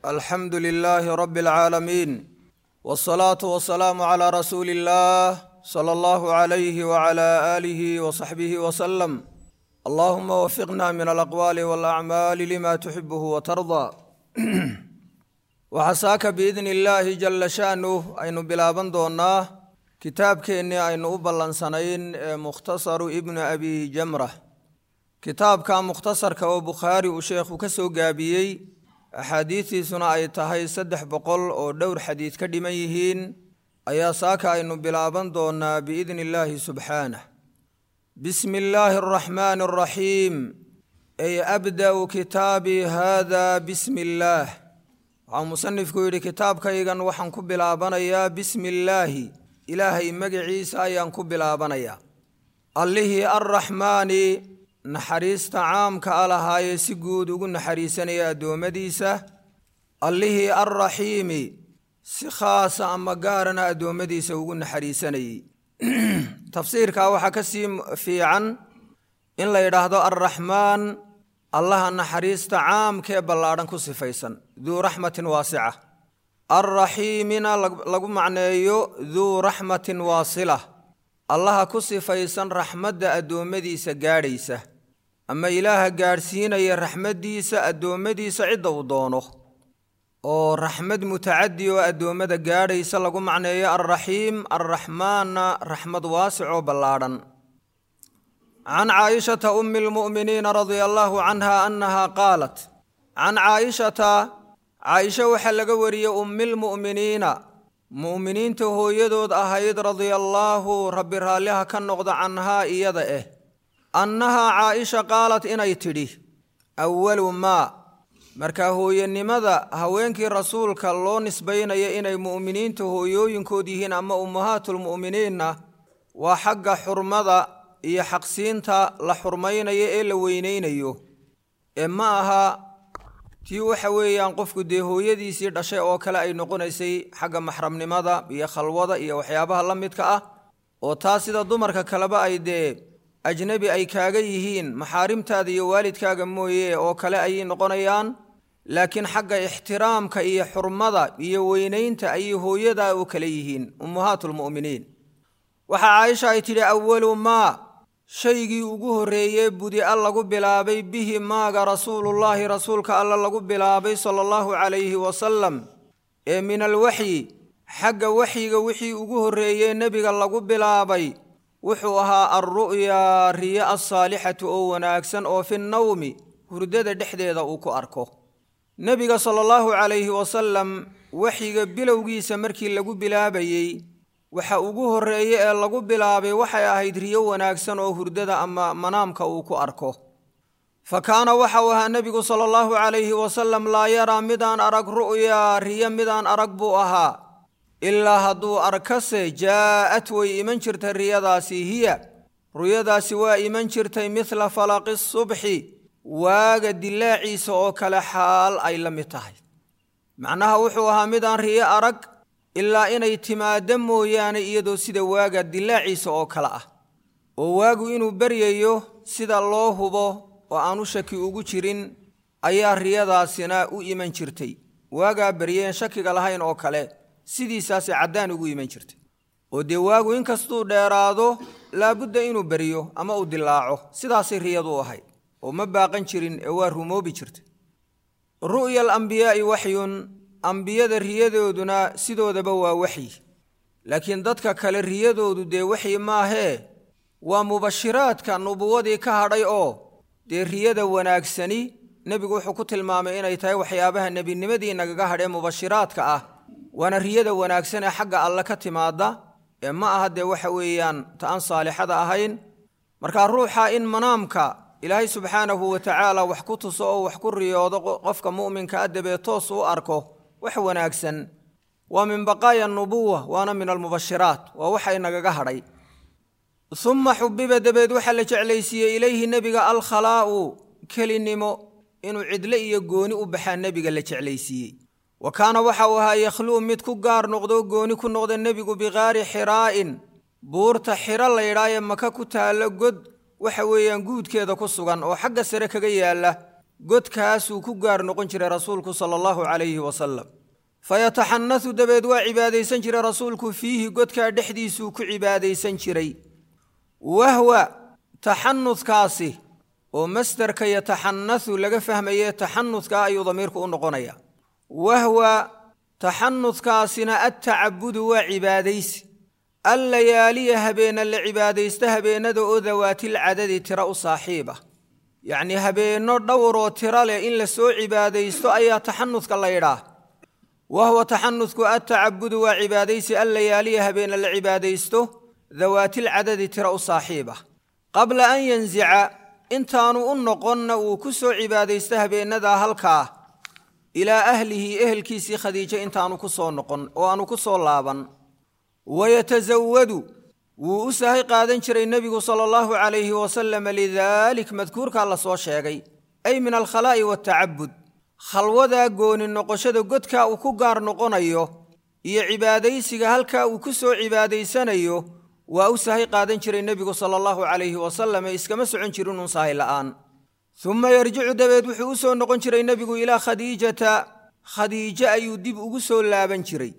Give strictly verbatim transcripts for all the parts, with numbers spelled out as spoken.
الحمد لله رب العالمين والصلاة والسلام على رسول الله صلى الله عليه وعلى آله وصحبه وسلم. اللهم وفقنا من الأقوال والأعمال لما تحبه وترضى. وحساك بإذن الله جل شأنه أين بلابن دونه كتاب كأني أين أبلن سنين مختصر ابن أبي جمرة. كتاب كان مختصر كو بخاري وشيخ وكسو قابيي أحاديثي سنة أي تهي سدح بقول أو دور حديث كدميهين أيا ساكا إنو بلابن دونا بإذن الله سبحانه. بسم الله الرحمن الرحيم. أي أبدأ كتابي هذا بسم الله. عن مصنف كويري كتاب كيغان وحن كبلابن يا بسم الله إلهي مقعيسا ينكبلابن يا الله الرحمن naxariista caamka alahaayee si guud ugu naxariisanaya addoommadiisa allihii arraxiimi si khaasa ama gaarana addoommadiisa ugu naxariisanayay. tafsiirkaa waxaa ka sii fiican in la yidhaahdo arraxmaan allaha naxariista caamkee ballaadhan ku sifaysan duu raxmatin waasica, arraxiimina lagu macneeyo duu raxmatin waasila, allaha ku sifaysan raxmadda addoommadiisa gaadhaysa ama ilaaha gaadhsiinaya raxmaddiisa addoommadiisa cidda uu doono oo raxmad mutacaddi oo addoommada gaadhaysa lagu macneeyo arraxiim. arraxmaanna raxmad waasicoo ballaadhan. can caa'ishata ummi lmu'miniina radia allaahu canha annahaa qaalat. can caa'ishata caaisha waxaa laga wariyey ummilmu'miniina mu'miniinta hooyadood ahayd radia allaahu rabbi raalliha ka noqda canhaa iyada eh annahaa caaisha qaalat inay tidhi awalu maa markaa hooyanimada haweenkii rasuulka loo nisbaynaya inay mu'miniinta hooyooyinkood yihiin ama ummahaatulmu'miniinna waa xagga xurmada iyo xaqsiinta la xurmaynayo ee la weynaynayo ee ma aha tii waxa weeyaan qofku dee hooyadiisii dhashay oo kale ay noqonaysay xagga maxramnimada iyo khalwada iyo waxyaabaha la midka ah oo taa sida dumarka kaleba ay dee ajnabi ay kaaga yihiin maxaarimtaada iyo waalidkaaga mooye oo kale ayay noqonayaan. laakiin xagga ixtiraamka iyo xurmada iyo weynaynta ayay hooyadaa u kale yihiin ummahaatulmu'miniin. waxaa caaisha ay tidhi awalu maa shaygii ugu horreeyey budi-a lagu bilaabay bihi maaga rasuulullaahi rasuulka alla lagu bilaabay sala allahu calayhi wasalam ee min alwaxyi xagga waxyiga wixii ugu horreeyey nebiga lagu bilaabay wuxuu ahaa alru'yaa riya assaalixatu oo wanaagsan oo fi nnawmi hurdada dhexdeeda uu ku arko. nebiga sala allahu calayhi wasalam waxyiga bilowgiisa markii lagu bilaabayey waxa ugu horreeye ee lagu bilaabay waxay ahayd riyo wanaagsan oo hurdada ama manaamka uu ku arko. fa kaana waxa uu ahaa nebigu sala allahu calayhi wasalam laa yaraa midaan arag ru'yaa riyo midaan arag buu ahaa ilaa hadduu arkase jaa'at way iman jirtay riyadaasi hiya ruyadaasi waa iman jirtay midla falaqi subxi waaga dilaaciisa oo kale xaal ay la mid tahay. macnaha wuxuu ahaa midaan riyo arag ilaa inay timaaddo mooyaane iyadoo sida waaga dilaaciisa oo kale ah oo waagu inuu baryayo sida loo hubo oo aanu shaki ugu jirin ayaa riyadaasina u iman jirtay. waagaa baryeen shakiga lahayn oo kale sidiisaasi caddaan ugu iman jirtay oo dee waagu inkastuu dheeraado laabudda inuu baryo ama uu dilaaco sidaasay riyadu u ahayd oo ma baaqan jirin ee waa rumoobi jirtay. ru'ya alambiyaa'i waxyun ambiyada riyadooduna sidoodaba waa waxyi, laakiin dadka kale riyadoodu dee waxyi maahee waa mubashiraadka nubuwadii ka hadhay oo dee riyada wanaagsani nebigu wuxuu ku tilmaamay inay tahay waxyaabaha nebinimadii nagaga hadhee mubashiraadka ah waana riyada wanaagsan ee xagga alle ka timaadda ee ma aha dee waxa weeyaan ta aan saalixada ahayn. markaa ruuxa in manaamka ilaahay subxaanahu wa tacaala wax ku tuso oo wax ku riyoodo qofka mu'minka ah dabee toos u arko wax wanaagsan waa min baqaaya nubuwa waana min almubashiraat waa waxay nagaga hadhay. uma xubiba dabeed waxaa la jeclaysiiyey ilayhi nebiga alkhalaa'u kelinimo inuu cidle iyo gooni u baxaa nebiga la jeclaysiiyey. wa kaana waxa uu ahaa yakhluu mid ku gaar noqdo gooni ku noqda nebigu biqaari xiraa'in buurta xiro la yidhaaye maka ku taallo god waxa weeyaan guudkeeda ku sugan oo xagga sare kaga yaala godkaasuu ku gaar noqon jiray rasuulku sala allahu calayhi wasalam fayataxanasu dabeed waa cibaadaysan jiray rasuulku fiihi godkaa dhexdiisuu ku cibaadaysan jiray wahwa taxanudkaasi oo masdarka yataxanasu laga fahmaye taxanudka ayuu damiirku u noqonaya wahwa taxanudkaasina attacabudu waa cibaadaysi allayaaliya habeena la cibaadaysta habeenada oo dawaatil cadadi tira u saaxiiba yacni habeenno dhowroo tira leh in la soo cibaadaysto ayaa taxanudka la yidhaah wahwa taxanudku attacabudu waa cibaadaysi allayaaliya habeena la cibaadaysto dawaatil cadadi tira u saaxiiba qabla an yanzica intaanu u noqonna uu ku soo cibaadaysta habeenadaa halkaa ilaa ahlihi ehelkiisii khadiijo intaanu ku soo noqon oo aanu ku soo laaban wayatasawadu wuu u sahay qaadan jiray nebigu sala allahu calayhi wasalam lidaalik madkuurkaa la soo sheegay ay min alkhalaa'i waaltacabud khalwadaa gooni noqoshada godkaa uu ku gaar noqonayo iyo cibaadaysiga halkaa uu ku soo cibaadaysanayo waa u sahay qaadan jiray nebigu sala allahu calayhi wasalam ee iskama socon jirin uun sahay la'aan uma yarjicu dabeed wuxuu u soo noqon jiray nebigu ilaa khadiijata khadiijo ayuu dib ugu soo laaban jiray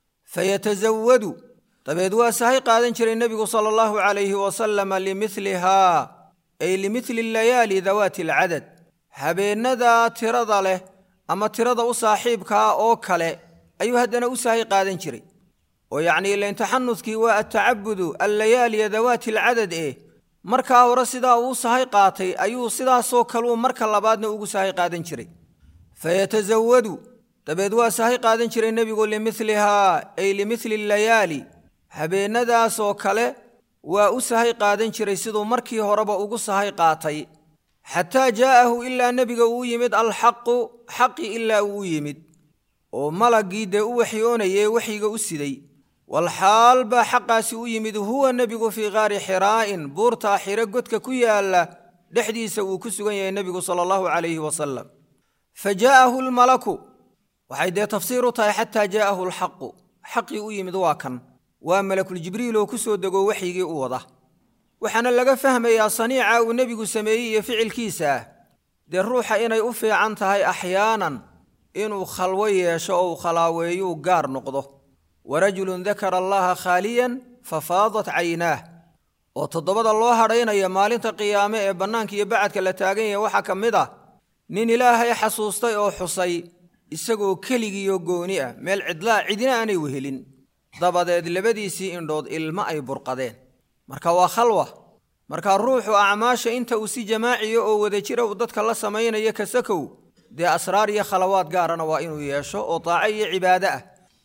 fayatasawadu dabeed waa sahay qaadan jiray nebigu sala allahu calayhi wasalama limilihaa ay limili layaali dawaati alcadad habeenadaa tirada leh ama tirada u saaxiibkaa oo kale ayuu haddana u sahay qaadan jiray oo yacnii ilain taxanudkii waa attacabudu allayaaliya dawaati alcadad eh markaa hore sidaa uu sahay qaatay ayuu sidaasoo kaluu marka labaadna ugu sahay qaadan jiray fayatasawadu dabeed waa sahay qaadan jiray nebigu limilihaa ay limili layaali habeenadaasoo kale waa u sahay qaadan jiray siduu markii horeba ugu sahay qaatay xataa jaa'ahu ilaa nebiga uu yimid alxaqu xaqi ilaa uu yimid oo malaggii dee u waxyoonayee waxyiga u siday walxaal baa xaqaasi u yimid huwa nebigu fii qaari xiraa'in buurtaa xiro godka ku yaalla dhexdiisa uu ku sugan yahay nebigu sala allahu calayhi wasalam fa jaa'ahu almalaku waxay dee tafsiir u tahay xataa jaa'ahu alxaqu xaqii u yimid waa kan waa malakuljibriil oo ku soo dego waxyigii u wada waxaana laga fahmayaa saniica uu nebigu sameeyey iyo ficilkiisa ah dee ruuxa inay u fiican tahay axyaanan inuu khalwo yeesho oo uu khalaaweeyuu gaar noqdo warajulun dakara allaha khaaliyan fafaadat caynaah oo toddobada loo hadhaynaya maalinta qiyaame ee bannaanka iyo bacadka la taagan yahay waxaa ka mid ah nin ilaahay xasuustay oo xusay isagoo keligiiyo gooni ah meel cidlaa cidina aanay wehelin dabadeed labadiisii indhood ilmo ay burqadeen marka waa khalwa markaa ruuxu acmaasha inta uu si jamaaciyo oo wadajira uu dadka la samaynayo kasakow dee asraar iyo khalawaad gaarana waa inuu yeesho oo taaco iyo cibaado ah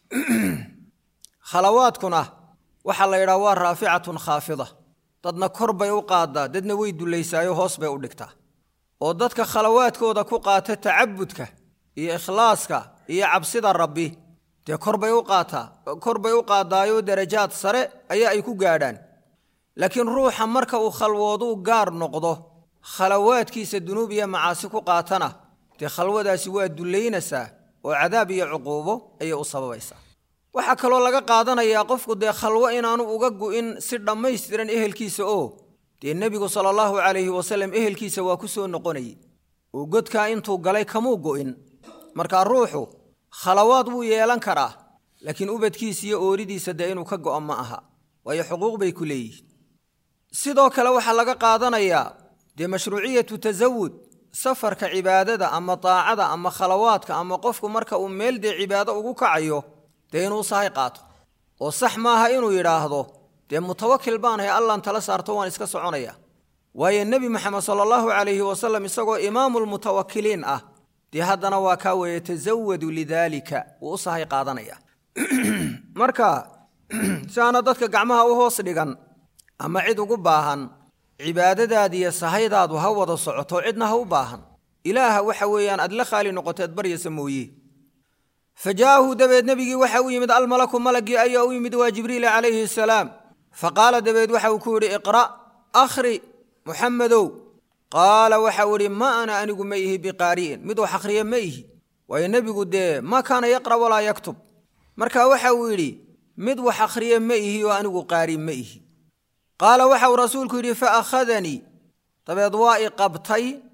khalawaadkuna waxaa la yidhaha waa raaficatun khaafida dadna kor bay u qaaddaa dadna way dullaysaayo hoos bay u dhigtaa oo dadka khalawaadkooda ku qaata tacabudka iyo ikhlaaska iyo cabsida rabbi dee kor bay u qaataa kor bay u qaaddaayoo darajaad sare ayaa ay ku gaadhaan laakiin ruuxa marka uu khalwooduu gaar noqdo khalawaadkiisa dunuub iyo macaasi ku qaatana dee khalwadaasi waa dullaynaysaa oo cadaab iyo cuquubo ayay u sababaysaa waxaa kaloo laga qaadanayaa qofku dee khalwo inaanu uga gu'in si dhammaystiran ehelkiisa oo dee nebigu sala allahu calayhi wasalam ehelkiisa waa ku soo noqonayay oo godkaa intuu galay kamuu go'in markaa ruuxu khalawaad wuu yeelan karaa laakiin ubadkiisa iyo ooridiisa dee inuu ka go'o ma aha waayo xuquuq bay ku leeyihiin sidoo kale waxaa laga qaadanayaa dee mashruuciyatu tasawud safarka cibaadada ama taacada ama khalawaadka ama qofku marka uu meel dee cibaado ugu kacayo dee inuu sahay qaato oo sax maaha inuu yidhaahdo dee mutawakil baanahay allaan tala saarto waan iska soconaya waayo nebi maxamed sala allahu calayhi wasalam isagoo imaamulmutawakkiliin ah dee haddana waa kaa weeye tasawadu lidaalika wuu u sahay qaadanaya marka si aana dadka gacmaha u hoos dhigan ama cid ugu baahan cibaadadaadi iyo sahaydaadu ha wada socoto cidna ha u baahan ilaaha waxa weeyaan aad la khaali noqoteed baryasa mooye fajaahu dabeed nebigii waxa u yimid almalaku malagii ayaa u yimid waa jibriil calayhi asalaam faqaala dabeed waxa uu ku yidhi iqra' akhri muxammadow qaala waxa uu yidhi ma ana anigu ma ihi biqaari'in mid wax akhriya ma ihi waayo nebigu dee ma kaana yaqra' walaa yaktub marka waxa uu yidhi mid wax akhriya ma ihi oo anigu qaari ma ihi qaala waxa uu rasuulku yidhi fa akhadanii dabeed waa i qabtay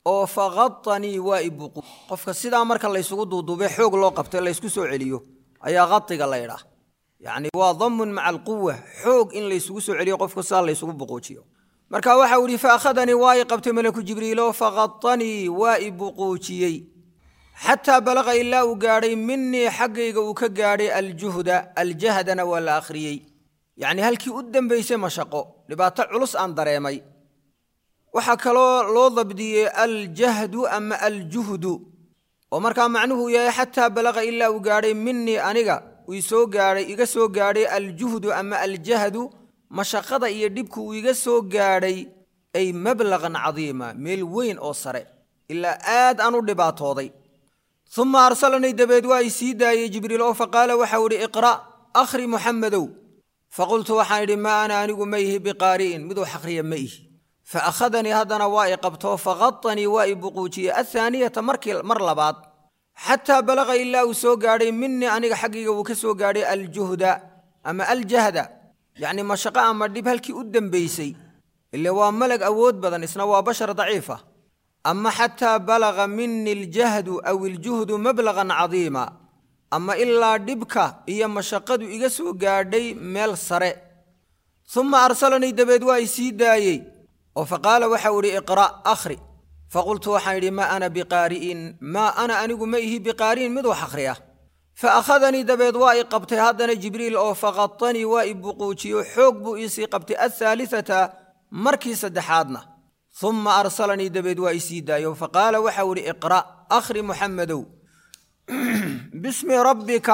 oo faqatanii waa ibuqu qofka sidaa marka la isugu duuduubay xoog loo qabtay la isku soo celiyo ayaa qatiga la yiraahdaa yani waa dhammun ma'a alquwa xoog in la isugu soo celiyo qofka saa la isugu buquujiyo marka waxa uu fa akhadani waa qabtay malaku jibriil oo faqatanii waa ibuquujiyay hatta balaga illa uu gaaray minni xaqayga uu ka gaaray aljuhda aljahdana wal akhriyay yani halkii u dambeysay mashaqo dhibaato culus aan dareemay waxa kaloo loo dabdiyay aljahdu ama aljuhdu oo marka macnuhu yahay hatta balaga illa uu gaaray minni aniga uu soo gaaray iga soo gaaray aljuhdu ama aljahdu mashaqada iyo dibku uu iga soo gaaray ay mablaqan cadiima meel weyn oo sare illa aad aanu dhibaatooday thumma arsalani dabeed waa isiidaayay jibriil oo faqala waxa uu iqra akhri muhammadow faqultu waxa iri ma ana anigu mayhi biqari'in midu xaqriya mayhi فأخذني هذا نواء قبته فغطني وإبقوتي الثانية مركل مرلبات حتى بلغ إلا وسو قاري مني أنا حقيقة وكسو قاري الجهد أما الجهد يعني ما شقاء مردي بهالكي قدام بيسي اللي هو ملك أود بدن إسنا بشر ضعيفة أما حتى بلغ مني الجهد أو الجهد مبلغا عظيما أما إلا دبكة إيا مشقد إيقسو قاري ميل سرع ثم أرسلني دبيد وايسي دايي وفقال وحوري اقرأ أخري فقلت وحيري ما أنا بقارئ ما أنا أنق ميه بقارئ مذو حخريه فأخذني دبيد واي قبت هذا جبريل أو فغطني وإبقوتي وحقب إيسي قبت الثالثة مركز دحادنا ثم أرسلني دبيد وايسي دايو فقال وحوري اقرأ أخري محمد باسم ربك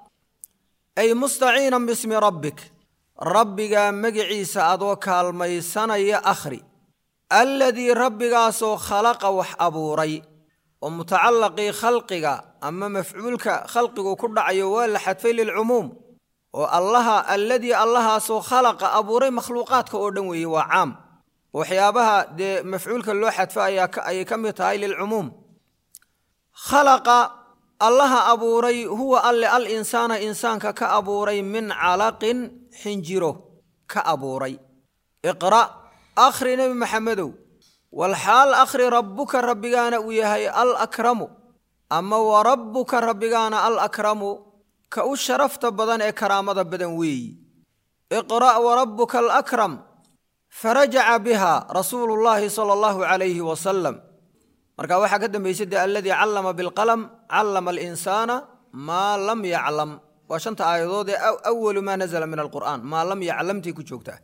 أي مستعينا باسم ربك ربك مجعيس أدوك الميسان يا أخري الذي ربك سو خلق وح أبوري ومتعلق خلقك أما مفعولك خلقك كل عيوال حتفي للعموم والله الذي الله سو خلق أبوري مخلوقاتك أردنوي وعام وحيابها دي مفعولك اللو حتفي أي كم يتهاي للعموم خلق الله أبوري هو اللي الإنسان إنسانك كأبوري من علق حنجره كأبوري اقرأ أخري نبي محمد والحال أخري ربك ربكانا ويهي الأكرم أما وربك ربكانا الأكرم كأشرفت بدن إكرام بدن وي اقرأ وربك الأكرم فرجع بها رسول الله صلى الله عليه وسلم marka waxa ka dambeysay alladhi allama bil qalam allama al insana ma lam ya'lam wa shanta aayadood awwal ma nazala min al qur'an ma lam ya'lamti ku joogtaa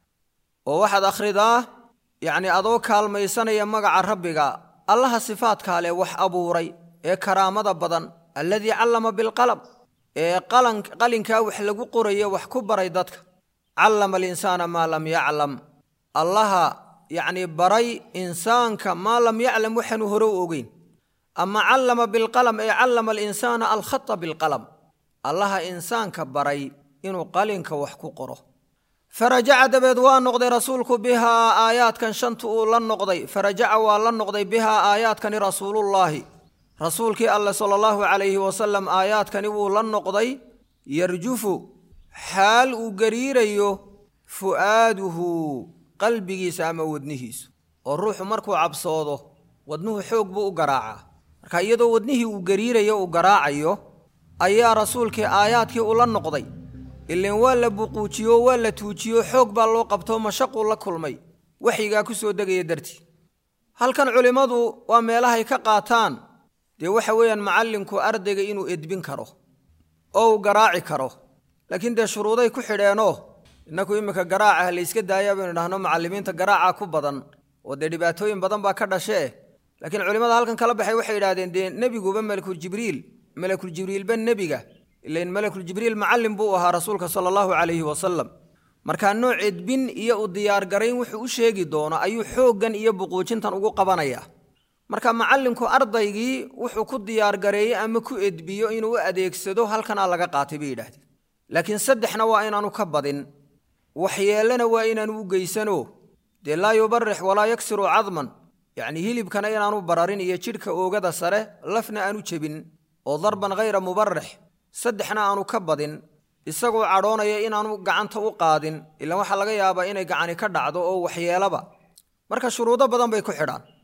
oo waxaad akhridaa yaani adoo kaalmaysanaya magaca rabbiga allaha sifaadka leh wax abuuray ee karaamada badan alladhi allama bil qalam ee qalan qalinka wax lagu qorayo wax ku baray dadka allama al insana ma lam ya'lam allaha يعني بري إنسانك ما لم يعلم وحن هرو أوجين أما علم بالقلم أي علم الإنسان الخط بالقلم الله إنسانك بري إنه قلنك وحكو قره فرجع دبدوان نقضي رسولك بها آيات كان شنتو لن نقضي فرجع ولن نقضي بها آيات كان رسول الله رسولك الله صلى الله عليه وسلم آيات كان لن نقضي يرجف حال وقريريه فؤاده qalbigiisa ama wadnihiisu oo ruuxu markuu cabsoodo wadnuhu xoog buu u garaaca marka iyadoo wadnihii uu gariirayo uu garaacayo ayaa rasuulkii aayaadkii u la noqday ileen waa la buquujiyo waa la tuujiyo xoog baa loo qabto mashaqo la kulmay waxiga ku soo dagay darti halkan culimadu waa meelahay ka qaataan de waxa weeyaan macallinku ardayga inuu edbin karo oo garaaci karo laakiin de shuruuday ku xidheeno inaku imika garaaca la iska daaya baan dhahno macallimiinta garaaca ku badan oo de dhibaatooyin badan baa ka dhashay laakiin culimada halkan kala baxay waxay yiraahdeen de nabiguba malakul jibriil malakul jibriil ban nabiga ileen malakul jibriil macallim buu ahaa rasuulka sallallahu alayhi wasallam marka nooc edbin iyo u diyaar gareyn wuxuu u sheegi doona ayuu xoogan iyo buquujintan ugu qabanaya marka macallinku ardaygii wuxuu ku diyaar gareeyay ama ku edbiyo inuu adeegsado halkan laga qaatay bay yiraahdeen laakiin saddexna waa inaanu ka badin waxyeelana waa inaanu u geysano de la yubarrih wala yaksiru adman yani hilibkana inaanu bararin iyo jidhka oogada sare lafna aanu jabin oo darban ghayra mubarrih saddexna aanu ka badin isagoo cadoonaya inaanu gacanta u qaadin ilaa waxa laga yaabaa inay gacani ka dhacdo oo waxyeelaba marka shuruudo badan bay ku xidhaan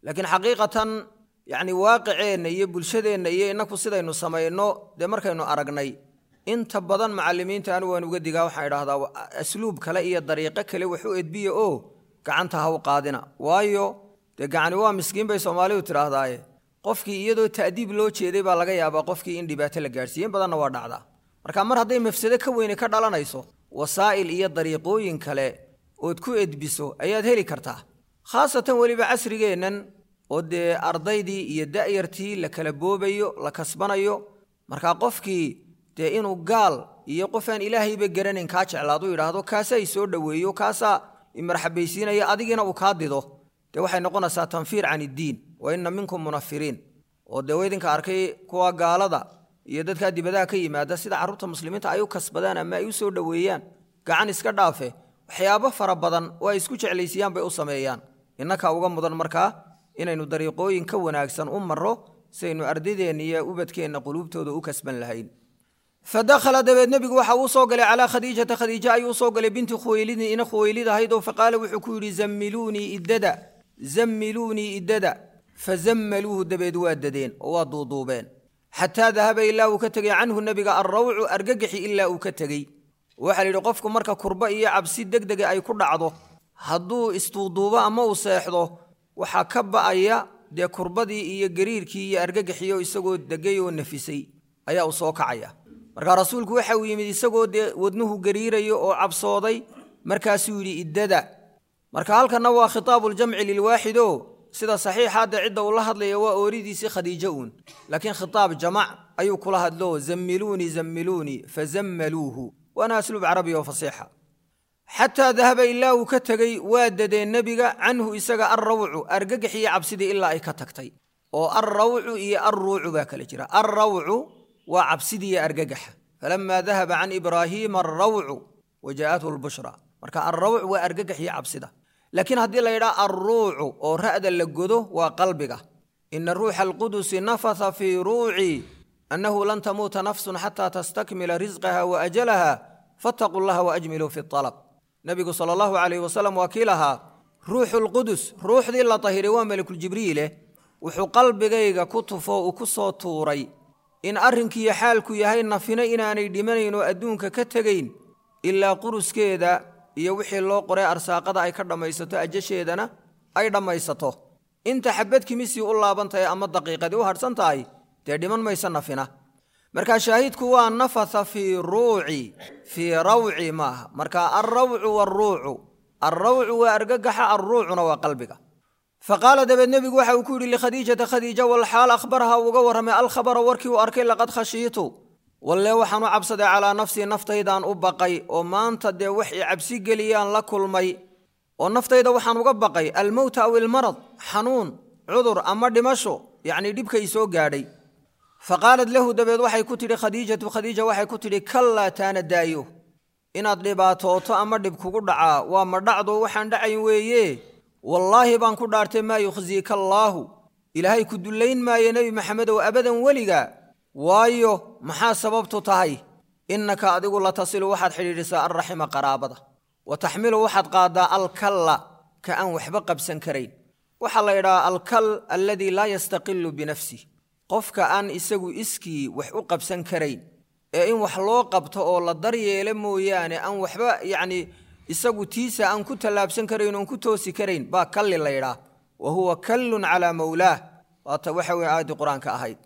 laakiin xaqiiqatan yani waaqiceenna iyo bulshadeenna iyo inaku sidaynu samayno dee markaynu aragnay inta badan macallimiinta anigu waan uga digaa waxaan idhaahdaa asluub kale iyo dariiqo kale wax u edbiya oo gacanta ha u qaadina waayo dee gacani waa miskiin bay soomaalidu tidhaahdaaye qofkii iyadoo ta'diib loo jeeday baa laga yaabaa qofkii in dhibaato la gaadhsiiyen badanna waa dhacdaa marka mar hadday mafsado ka weyne ka dhalanayso wasaa'il iyo dariiqooyin kale ood ku edbiso ayaad heli kartaa khaasatan weliba casrigeennan oo dee ardaydii iyo da'yartii la kala boobayo la kasbanayo markaa qofkii dee inuu gaal iyo qof aan ilaahayba garanayn kaa jeclaadu yidhaahdo kaasaa i soo dhoweeyo kaasaa imarxabaysiinaya adigiina uu kaa dido dee waxay noqonaysaa tanfiir can iddiin wa inna minkum munafiriin oo dee weydinka arkay kuwa gaalada iyo dadkaa dibadaha ka yimaada sida carruurta muslimiinta ay u kasbadaan ama ay u soo dhoweeyaan gacan iska dhaafe waxyaabo fara badan oo ay isku jeclaysiiyaan bay u sameeyaan innakaa uga mudan markaa inaynu dariiqooyin ka wanaagsan u marro saynu ardadeenna iyo ubadkeenna quluubtooda u kasban lahayn fadakhala dabeed nebigu waxa uu soo galay calaa khadiijata khadiija ayuu soo galay binti khuwaylidin ina khuwaylid ahayd oo faqaala wuxuu ku yidhi zammiluunii iddada zammiluunii iddada fazammaluuhu dabeed waa dadeen oo waa duuduubeen xataa dahaba ilaa uu ka tegey canhu nebiga alrawcu argagaxi ilaa uu ka tegey waxaa la yidhi qofku marka kurba iyo cabsi degdega ay ku dhacdo hadduu isduuduubo ama uu seexdo waxaa ka ba'aya dee kurbadii iyo gariirkii iyo argagaxiyo isagoo degay oo nafisay ayaa u soo kacaya markaa rasuulku waxa uu yimid isagoo dee wadnuhu gariirayo oo cabsooday markaasuu yidhi iddada marka halkanna waa khitaabuljamci lilwaaxid oo sida saxiixa dee cidda uu la hadlaya waa ooridiisii khadiijo uun laakiin khitaab jamac ayuu kula hadlo zammiluunii zammiluunii fazammaluuhu waana asluub carabi oo fasiixa xataa dahaba ilaa uu ka tegey waa dadeen nebiga canhu isaga alrawcu argagax iyo cabsidii ilaa ay ka tagtay oo alrawcu iyo alruucu baa kala jira alrawcu waa cabsidii iyo argagaxa falamaa dahaba can ibraahiima alrawcu wajaa'athu lbushra marka alrawc waa argagax iyo cabsida laakiin haddii la yidhaha alruucu oo ra'da la godo waa qalbiga ina ruuxa alqudusi nafatha fii ruuci annahu lan tamuuta nafsun xataa tastakmila risqaha wa ajalaha fattaquu llaha waajmiluu fi alab nabigu sala allahu calayhi wasalam waa kii lahaa ruuxu lqudus ruuxdii la tahiray waa malakuljibriile wuxuu qalbigayga ku tufo uu ku soo tuuray in arrinkiiyo xaalku yahay nafina inaanay dhimanayn oo adduunka ka tegayn ilaa quruskeeda iyo wixii loo qoray arsaaqada ay ka dhammaysato ajasheedana ay dhammaysato inta xabad kimisii u laaban tahay ama daqiiqadii u hadhsan tahay dee dhiman maysa nafina markaa shaahidku waa nafatha fii ruuci fii rawci maaha marka alrawcu waaruucu alrawcu waa argagaxa alruucuna waa qalbiga faqaala dabeed nebigu waxa uu ku yidhi likhadiijata khadiija walxaal akhbaraha uga warramay alkhabara warkii uu arkay laqad khashiitu walle waxaan u cabsaday calaa nafsii naftaydaan u baqay oo maanta dee wax i cabsi geliyaan la kulmay oo naftayda waxaan uga baqay almowta aw ilmarad xanuun cudur ama dhimasho yacnii dhibka i soo gaadhay faqaalad lahu dabeed waxay ku tidhi khadiijatu khadiija waxay ku tidhi kallaa taana daayo inaad dhibaatooto ama dhib kugu dhacaa waa ma dhacdo waxaan dhacayn weeye wallaahi baan ku dhaartay maa yukhziika allaahu ilaahay ku dullayn maayo nebi maxamedow abadan weliga waayo maxaa sababtu tahay innaka adigu la tasilu waxaad xidhiidhisaa alraxima qaraabada wa taxmilu waxaad qaaddaa alkalla ka aan waxba qabsan karayn waxaa la yidhahaa alkal alladii laa yastaqilu binafsih qofka aan isagu iskii wax u qabsan karayn ee in wax loo qabto oo la daryeelo mooyaane aan waxba yacnii isagu tiisa aan ku tallaabsan karayn oon ku toosi karayn baa kalli la yidhaah wa huwa kallun calaa mawlaah waata waxa weye aayaddii qur-aanka ahayd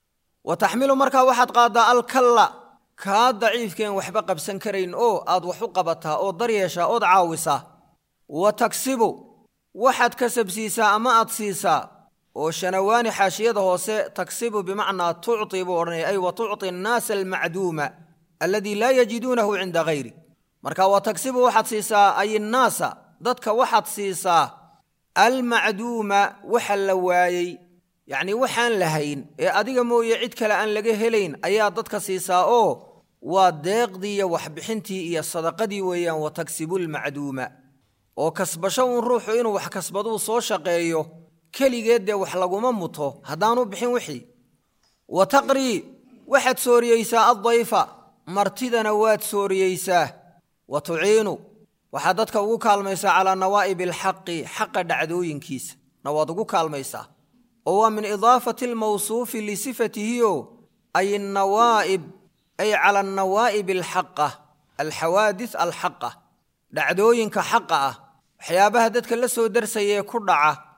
wa taxmilu markaa waxaad qaaddaa alkalla kaa daciifkeen waxba qabsan karayn oo aad wax u qabataa oo daryeeshaa ood caawisaa wa tagsibu waxaad kasabsiisaa ama aad siisaa oo shanawaani xaashiyada hoose tagsibu bimacnaa tucطi buu odhanaya ay wa tucطi annaasa almacduuma alladii laa yajiduunahu cinda hayri marka wa tagsibu waxaad siisaa ay innaasa dadka waxaad siisaa almacduuma waxa la waayey yacnii waxaan lahayn ee adiga mooye cid kale aan laga helayn ayaa dadka siisaa oo waa deeqdii iyo waxbixintii iyo sadaqadii weeyaan wa tagsibu lmacduuma oo kasbasho uun ruuxu inuu wax kasbaduu soo shaqeeyo keligeed dee wax laguma muto haddaanu bixin wixii wa taqrii waxaad sooriyeysaa addayfa martidana waad sooriyeysaa wa tuciinu waxaad dadka ugu kaalmaysaa calaa nawaa'ibi alxaqi xaqa dhacdooyinkiisa نواضقو كالميسا وهو من إضافة الموصوف لصفته أي النوائب أي على النوائب الحقة الحوادث الحقة دعدوين كحقة حيابها دتك لسو درسي كردعة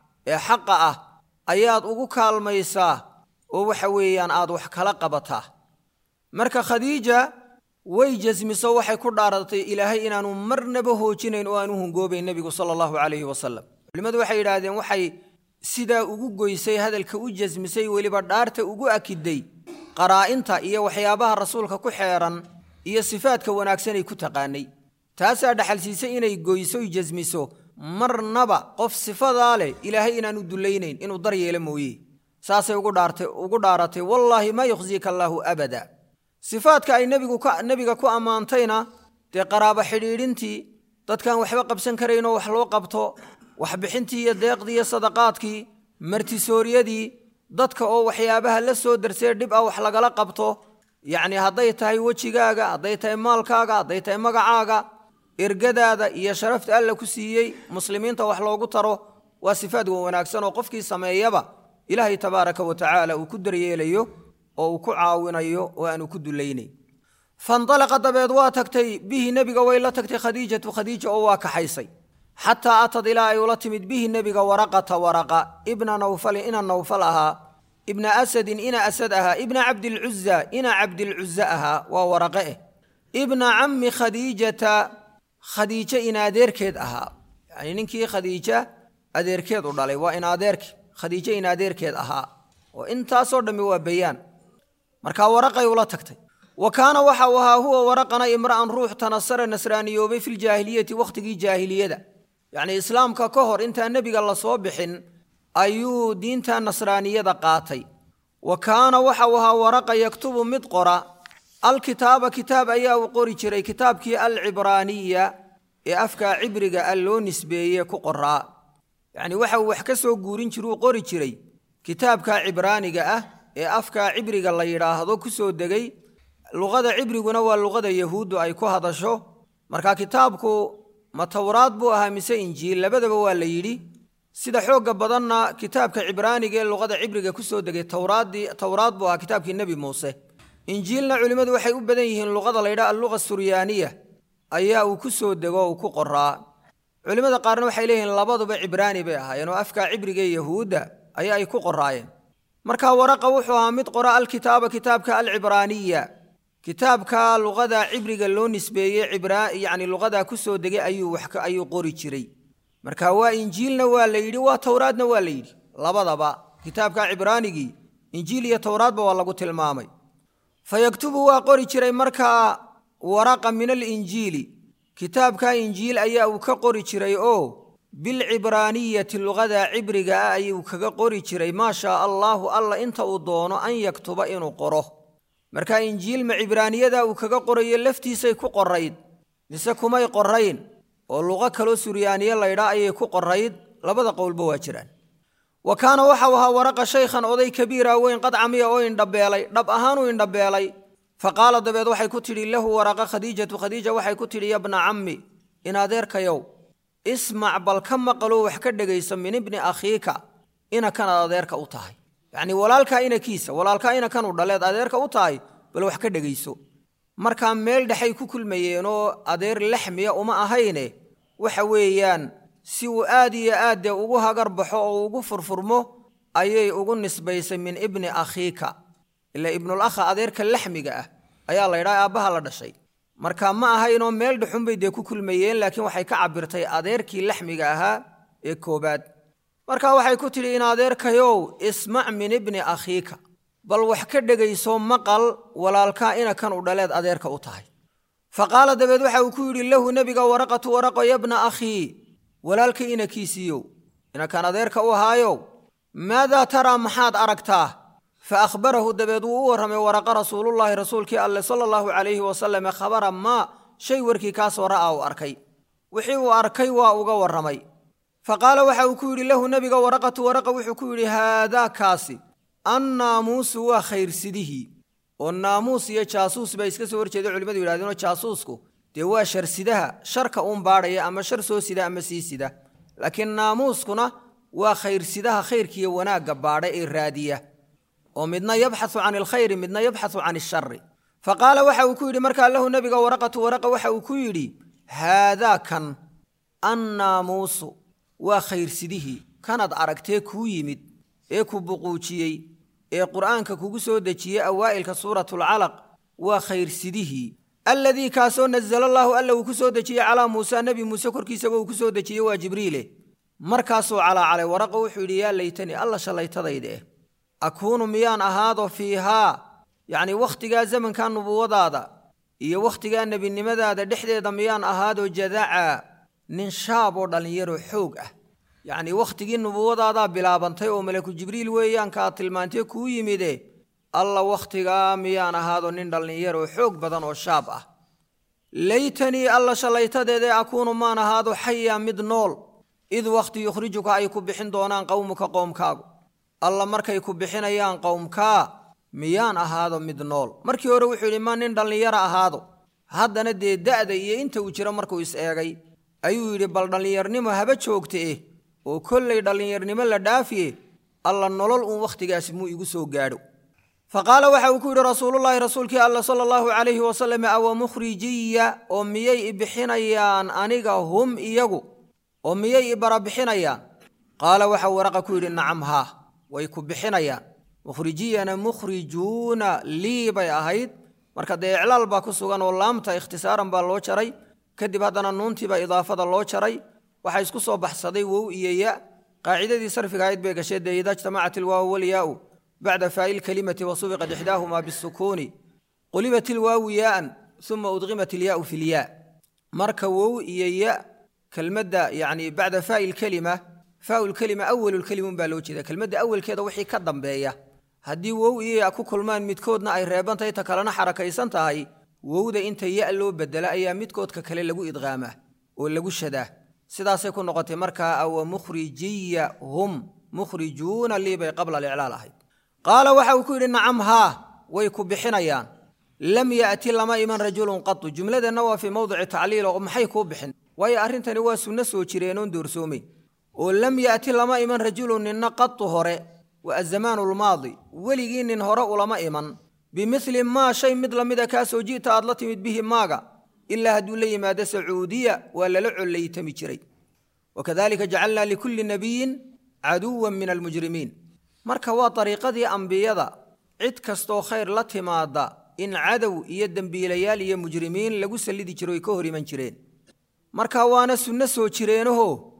حقة أياد أغو كالميسا ووحويان آد وحكالقبتها مركا خديجة ويجزمسو waxay ku dhaaratay ilaahay inaanu marnaba hoojinayn oo aanu hungoobay nabiga sallallahu alayhi wasallam culimadu waxay yiraahdeen waxay sida ugu goysay hadalka u jazmisay waliba dhaarta ugu akiday qaraa'inta iyo waxyaabaha rasuulka ku xeeran iyo sifaadka wanaagsan ay ku taqaanay taas aad xalsiisay inay goyso jazmiso marnaba qof sifada leh ilaahay inaanu dulaynayn inuu daryeelo mooyee saasay ugu dhaartay ugu dhaaratay wallahi ma yukhzika Allahu abada sifaadka ay nabigu ka nabiga ku amaantayna de qaraaba xiriirintii dadkan waxba qabsan kareyno wax loo qabto wax bixintii iyo deeqdii iyo sadaqaadkii martisooriyadii dadka oo waxyaabaha la soo darsay dib ah wax lagala qabto yaani haday tahay wajigaaga haday tahay maalkaaga haday tahay magacaaga irgadaada iyo sharafta alla ku siiyay muslimiinta wax loogu taro waa sifaad wanaagsan oo qofkii sameeyaba ilaahay tabaaraka wa tacaala uu ku daryeelayo oo ku caawinayo oo aanu ku duleynay fandalaqa dabeed waa tagtay bihi nabiga way la tagtay khadiijatu khadiija oo waa ka xaysay hatta atad ila ay ula timid bihi nabiga waraqata waraqa ibna nawfal ina nawfalaha ibna asad ina asadaha ibna abd al-uzza ina abd al-uzzaha wa waraqe ibna ammi khadiijata khadiija ina adeerkeed aha yani ninkii khadiija adeerkeed u dhalay waa ina adeerki khadiija ina adeerkeed aha oo intaas oo dhami waa bayaan marka waraqay ula tagtay وكان waxa waha huwa waraqana imraan ruux tanasara nasraaniyoobay fil jaahiliyati waqtigii jaahiliyada yani islaamka ka hor inta nabiga la soo bixin ayuu diinta nasraaniyada qaatay وكان waxa waha waraqa yaktubu mid qora alkitaaba kitaab ayaa uu qori jiray kitaabkii al-ibraaniya ee afka cibriga loo nisbeeyay ku qoraa yani waxa uu wax ka soo guurin jiray qori jiray kitaabka ibraaniga ah ee afka cibriga la yiraahdo ku soo degay luqada cibriguna waa luqada yahuudu ay ku hadasho marka kitaabku ma tawraad buu ahaa mise injiil labadaba waa la yiri sida xooga badanna kitaabka ibraaniga ee luqada cibriga ku soo degay tawraadii tawraad buu ahaa kitaabkii nabi muuse injiilna culimadu waxay u badan yihiin luqada la yiraahdo luqa suryaaniya ayaa uu ku soo dego oo ku qoraa culimada qaarna waxay leeyihiin labaduba ibraani bay ahaayeen oo afka cibriga yahuuda ayaa ay ku qoraayeen marka waraqa wuxuu ahaa mid qora al-kitaaba kitaabka al-ibraaniya kitaabka luqada cibriga loo nisbeeyay cibraa yaani luqada ku soo degay ayuu wax ka ayuu qori jiray marka waa injiilna waa la yiri waa tawraadna waa la yiri labadaba kitaabka cibraanigi injiil iyo tawraadba waa lagu tilmaamay fayaktubu waa qori jiray marka waraqa min al-injiili kitaabka injiil ayaa uu ka qori jiray oo bil cibraaniyati luqada cibriga ayuu kaga qori jiray ma sha Allah alla inta uu doono an yaktuba inuu qoro marka injiil ma cibraaniyada uu kaga qorayo laftiisay ku qorayd mise kumay qorayn oo luqa kale suryaaniye la yiraahdo ayay ku qorayd labada qowlba waa jiraan وكان waxa waha waraqa shaykhan oday kabiira weyn qad camiya oo indhabeelay dhab ahaan uu indhabeelay faqala dabeed waxay ku tiri lahu waraqa khadiijatu khadiija waxay ku tiri ibna ammi in adeerkayow isma' bal kama qalo wax ka dhageysan min ibni akhiika ina kan adeerka u tahay يعني walaalka ina kiisa walaalka ina kan u dhaleed adeerka u tahay bal wax ka dhageyso marka meel dhaxay ku kulmayeen oo adeer laxmiya uma ahayne waxa weeyaan si uu aad iyo aad ugu hagar baxo oo ugu furfurmo ayay ugu nisbaysay min ibni akhiika ila ibnul akha adeerka laxmiga ah ayaa la yiraahdaa aabaha la dhashay marka ma ahayno meel dhaxun bay ku kulmayeen laakiin waxay ka cabirtay adeerkii laxmiga ahaa ee koobaad marka waxay ku tiri in adeerkayow isma' min ibni akhiika bal wax ka dhageyso maqal walaalka ina kan u dhaleed adeerka u tahay faqala dabeed waxa uu ku yiri lahu nabiga waraqatu waraqa ibna akhi walaalka ina kiisiyo ina kan adeerka u haayo maada tara maxad aragtaa fa akhbarahu dabeed uu waramay waraqa rasuulullaahi rasuulkii alle sallallahu alayhi wa sallam khabara ma shay warkii ka soo raa uu arkay wixii uu arkay waa uga waramay فقال waxa uu ku yiri lahu nabiga waraqatu waraqa wuxuu ku yiri hada kaasi annaamus wa khayr sidihi oo naamus iyo jaasuus bay iska soo horjeedo culimadu yiraahdeen jaasuusku de waa shar sidaha sharka uun baadhaya ama shar soo sida ama sii sida laakiin naamuskuna وخير سدها خير كي وناق بارة الرادية ومدنا يبحث عن الخير مدنا يبحث عن الشر فقال وحا كيري مركا له النبي ورقة ورقة وحا كيري هذا كان الناموس وخير سده كانت أركتي كويمد إيكو بقوتيي إيه قرآن كوكو سودتي أوائل كسورة العلق وخير سده الذي كاسو نزل الله ألا وكسودتي على موسى نبي موسى كركي سبا وكسودتي وجبريله مركاسو على على ورقة وحوليا ليتني الله شليت ضيده أكون ميان أهاض فيها يعني وقت جاء زمن كان نبوة هذا إيه وقت جاء النبي النمذا هذا دحدة دميان أهاض جذع نشاب ودل يروح حوجه يعني وقت جاء النبوة هذا بلا بنتي وملك جبريل ويان كاتل مانتي كوي مده الله وقت جاء ميان أهاض نندل يروح حوج بدن وشابه ليتني الله شليت ذا أكون ما أهاض حيا مد نول إذ وقت يخرجك أيكب بحندونان قومك قوم كاغو الله markay ku bixinayaan qowmka miyaan ahaado mid nool markii hore wuxuu limaan nin dhalinyaro ahaado haddana de da'da iyo inta uu jiro markuu is eegay ayuu yiri bal dhalinyarnimo haba joogtay oo kullay dhalinyarnimo la dhaafiye alla nolol uu waqtigaas muu igu soo gaadho faqala waxa uu ku yiri rasuulullaahi rasuulkii alla sallallahu alayhi wa sallam aw mukhrijiyya oo miyay bixinayaan aniga hum iyagu oo miyay bara bixinayaan qala waxa waraqa ku yiri nacam ha ويكون بحنايا مخرجينا مخرجون لي باي أهيد marka de iclaal baa ku sugan oo laamta ikhtisaaran baa loo jaray kadib hadana nuuntii baa idaafada loo jaray waxa isku soo baxsaday wow iyo ya qaacidadii sarfiga ayd bay gashay de idha ijtama'at alwaaw wal yaa'u ba'da fa'il kalimati wa subiqat ihdahuma bis-sukuni qulibat alwaaw ya'an thumma udghimat al-yaa'u fi al-ya' marka wow iyo ya kalmada yani ba'da fa'il kalima fa'ul kalima awwal al-kalima baa loo jeedaa kalmada awwalkeeda wixii ka dambeeya haddii wow iyo ku kulmaan midkoodna ay reebantahay ta kalena xarakaysan tahay wowda inta ya loo bedela ayaa midkoodka kale lagu idqaama oo lagu shadaa sidaasay ku noqotay markaa aw mukhrijiyya hum mukhrijuuna li bay qabla al-i'laal ahayd qaala waxa uu ku yiri nacam ha way ku bixinayaan lam ya'ti lama iman rajulun qat jumladana waa fi mawdi'i ta'liil oo maxay ku bixin way arintani waa sunna soo jireenon doorsoomay oo lam ya'ti lama iman rajulun qat hore والزمان الماضي ولجين هراء لما إيمان بمثل ما شيء مثل ماذا كاسو جيت أضلت به ماجا إلا هدول لي ماذا سعودية ولا لعل لي تمشري وكذلك جعلنا لكل نبي عدوا من المجرمين مركوا طريقة أنبياء عد كستو خير لتمادا إن عدو يدن بليالي مجرمين لقوس اللي دي شروي كهري من شرين مركوا ناس الناس وشرينه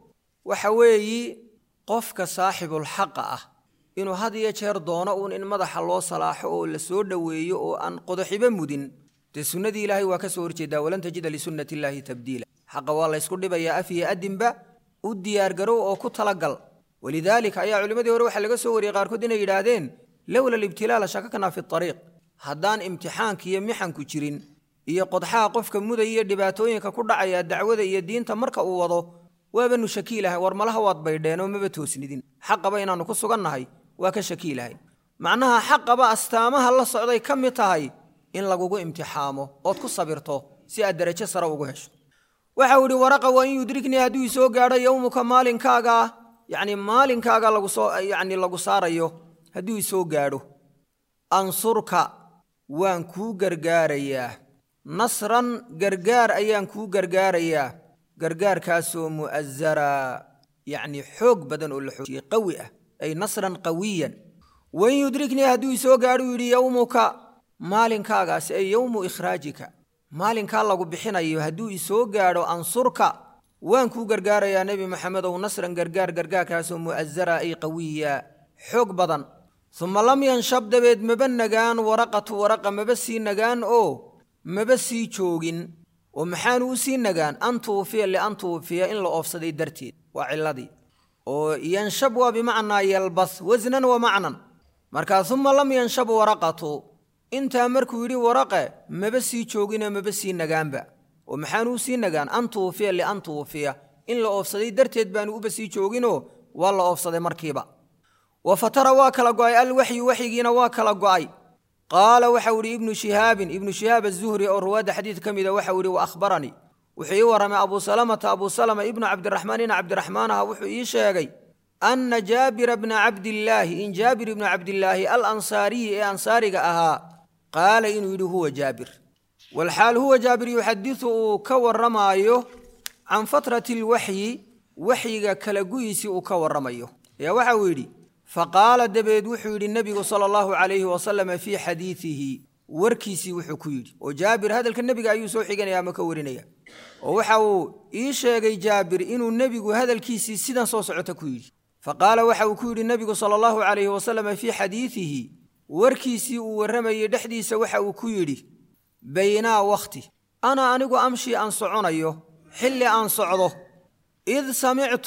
وحوي قفك صاحب الحق inuu had iyo jeer doono uun in madaxa loo salaaxo oo la soo dhaweeyo oo aan qodaxiba mudin de sunnadii ilaahay waa ka soo horjeedaa walan tajida li sunnati illaahi tabdiila xaqa waa la isku dhibayaa afiya adinba u diyaar garow oo ku talagal walidaalika ayaa culimadii hore waxa laga soo wariyay qaarkood inay yidhaahdeen lawla libtilaa la shakakna fi tariiq haddaan imtixaanka iyo mixanku jirin iyo qodxaha qofka mudaya iyo dhibaatooyinka ku dhacaya dacwada iyo diinta marka uu wado waaba nu shakiilahay war malaha waad baydheen oo maba toosnidin xaqaba inaanu ku sugannahay waa ka shakiilahay macnaha xaqaba astaamaha la socday kamid tahay in lagugu imtixaamo oo ku sabirto si aad darajo sare ugu hesho waxa uu waraqa waa in yudrikni haduu soo gaaro yawmuka maalinkaaga yani maalinkaaga lagu soo yani lagu saarayo haduu soo gaaro ansurka waan ku gargaarayaa nasran gargaar ayaan ku gargaarayaa gargaarkaas oo mu'azzara yani xoog badan oo la xoojiyay qawi ah أي نصرا قويا وين يدركني هدو سوغارو يري يومك مالين كاغاس أي يوم إخراجك مالين كالله بحنا يهدو سوغارو أنصرك وان كو غرغار يا نبي محمد ونصرا غرغار غرغار كاسو مؤزرا أي قوية حق بدن ثم لم ينشب دبيد مبنغان ورقة ورقة مبسي نغان أو مبسي شوغين ومحانو سي نغان أنتو في اللي أنتو في إن لو أفسدي درتيد وعلادي وينشب بمعنى يلبس وزنا ومعنى مركا ثم لم ينشب ورقته انت مركو يري ورقه مبسي جوغينا مبسي نغانبا ومحانو سي نغان انتو في اللي انتو في ان لا اوفسدي درتيد بان وبسي جوغينو ولا اوفسدي مركيبا وفتر واكلا غاي الوحي وحيغينا واكلا غاي قال وحوري ابن شهاب ابن شهاب الزهري او رواد حديث كميده وحوري واخبرني وحي ورمى أبو سلمة أبو سلمة ابن عبد الرحمن عبد الرحمن وحي شيغي أن جابر بن عبد الله إن جابر بن عبد الله الأنصاري أنصاري أها قال إنه هو جابر والحال هو جابر يحدث كور رمايه عن فترة الوحي وحي كالقويس كور رمايه يا وحويري فقال دبيد وحيد النبي صلى الله عليه وسلم في حديثه وركيسي وحكيري وجابر هذا النبي أيو سوحيقا يا مكورينيا ووحاو إيشاقي جابر إنو النبي هذا الكيسي سيدا صوصعتكويري فقال وحاو كيري النبي صلى الله عليه وسلم في حديثه وركيسي ورمي دحديس وحاو كيري بينا وقتي أنا أنيقو أمشي أن صعونيو حلي أن صعده إذ سمعت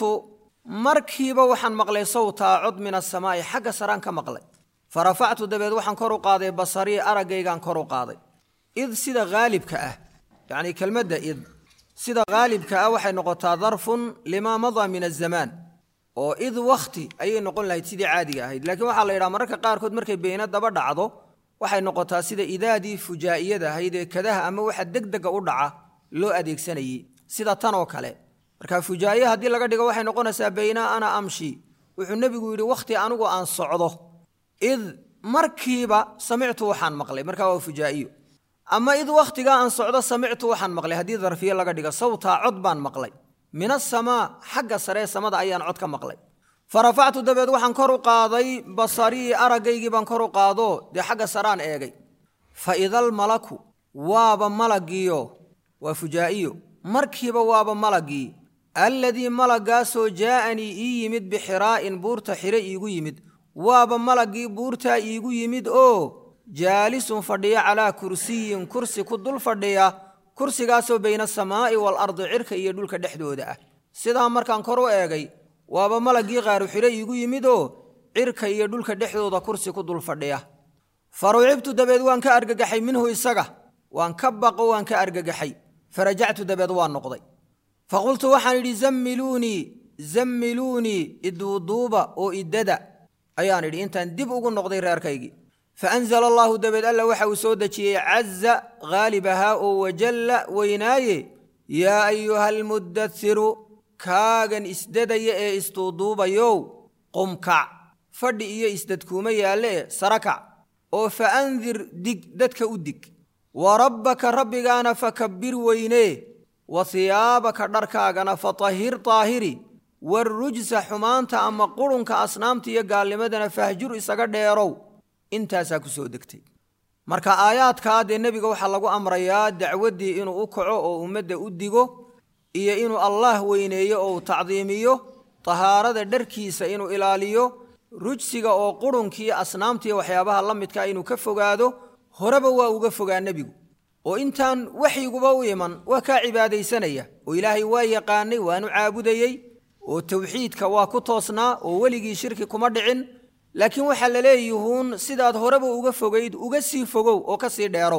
مركيبا وحن مقلي صوتا عد من السماء حق سران كمقلي فرفعت دبيد وحن كرو قاضي بصري أرقيقان كرو قاضي إذ سيدا غالب كأه يعني كلمة إذ سيدا غالب كأه وحي نقطة ظرف لما مضى من الزمان وإذ وقتي أي نقول لها سيدي عادية هيد لكن وحا الله يرى مركا قاركود مركي بينات دبا دعضو waxay noqotaa sida idaadii fujaa'iyada hayde kadaha ama waxa degdeg u dhaca loo adeegsanayay sida tan oo kale marka fujaa'iya hadii laga dhigo waxay noqonaysaa bayna ana amshi wuxuu nabigu yiri waqti anigu aan socdo id markiiba samictu waxaan maqlay marka waa fujaa'iyo ama id waqtiga aan socdo samictu waxaan maqlay hadii darfiye laga dhigo sawta cod baan maqlay min as-samaa xagga sare samada ayaan cod ka maqlay فرفعت دبد وحن كرو قاضي بصري أرقيقي بان كرو قاضو دي حق سران ايقي فإذا الملك واب ملقيو وفجائيو مركب واب ملقي الذي ملقاسو جاءني إيمد بحراء بورتا حراء إيقو يمد واب ملقي بورتا إيقو يمد أو جالس فرديا على كرسي كرسي كدل فرديا كرسي قاسو بين السماء والأرض عرك إيدولك دحدودا سيدا مركان كرو ايقي waaba malagii qaaru xiray igu yimido cirka iyo dhulka dhexdooda kursi ku dul fadhiya farucibtu dabeed waan ka argagaxay minhu isaga waan ka baqo waan ka argagaxay farajactu dabeed waan noqday faqultu waxaan idhi zammiluni zammiluni iduuduuba oo idada ayaan idhi intaan dib ugu noqday reerkaygii فأنزل الله دبد ألا وحو سودتي عز غالبها وجل ويناي يا أيها المدثر كاغن اسددي اي استودوبيو قم كع فدي iyo isdadkuuma yaale saraka oo faanzir dig dadka u dig warabbaka rabbigana fakabbir wayne wasiyabaka dharkaagana fatahhir tahiri warujsa xumaanta ama qurunka asnaamta iyo gaalnimadana fahjur isaga dheerow intaasa ku soo degtay marka aayaadka ee nabiga waxa lagu amrayaa dacwadii inuu u kaco oo ummadda u digo iyo inuu Allah weyneeyo oo tacdiimiyo tahaarada dharkiisa inuu ilaaliyo rujsiga oo qurunkiyo asnaamtiyo waxyaabaha la midka inuu ka fogaado horaba waa uga fogaa nabigu oo intaan waxyiguba u iman waa ka cibaadeysanaya oo ilaahay waa yaqaanay waanu caabudayay oo tawxiidka waa ku toosnaa oo weligii shirki kuma dhicin laakiin waxa la leeyahay sidaad horaba uga fogayd uga sii fogow oo ka sii dheerow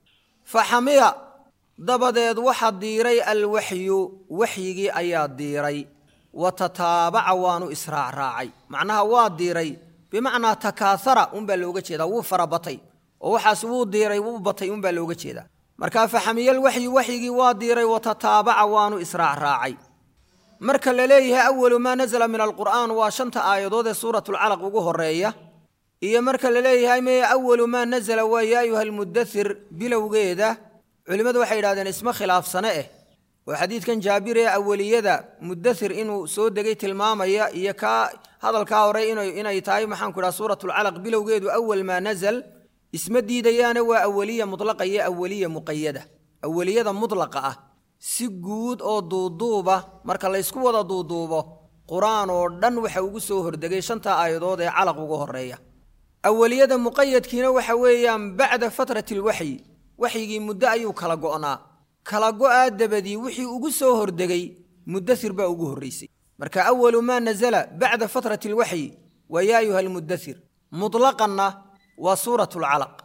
faxamiya dabadeed waxa diiray alwahyu wahyigi ayaa diiray watataabaca waanu israac raacay macnaha waa diiray bimacnaa takaasara un baa looga jeedaa wuu farabatay oo waxaas wuu diiray wuu batay un baa looga jeedaa marka faxamiya alwahyu wahyigi waa diiray watataabaca waanu israac raacay marka la leeyahay awwalu ma nazala min alqur'aan waa shanta aayadood ee suuratul alaq ugu horeeya iyo marka la leeyahay ma awwalu ma nazala wa ya ayuha almudaththir bilowgeeda culimadu waxay yiraahdeen isma khilaafsana eh oo xadiidkan jaabir ee awwaliyada mudaththir inuu soo degay tilmaamaya iyo ka hadalka hore inay inay tahay maxaan ku yiraahdaa suuratul alaq bilowgeedu awwal ma nazal isma diidayaan waa awwaliya mutlaqa iyo awwaliya muqayyada awwaliyada mutlaqa ah si guud oo duuduuba marka la isku wada duuduubo quraan oo dhan waxa ugu soo hordegay shanta aayadood ee alaq ugu horeeya awwaliyada muqayyadkiina waxa weeyaan bacda fatratil wahyi wahyigi muddo ayuu kala go'naa kala go'a dabadii wixii ugu soo hordegay mudaththir baa ugu horeysay marka awwalu ma nazala bacda fatratil wahyi wa ya ayuha almudaththir mutlaqana wa suratul alaq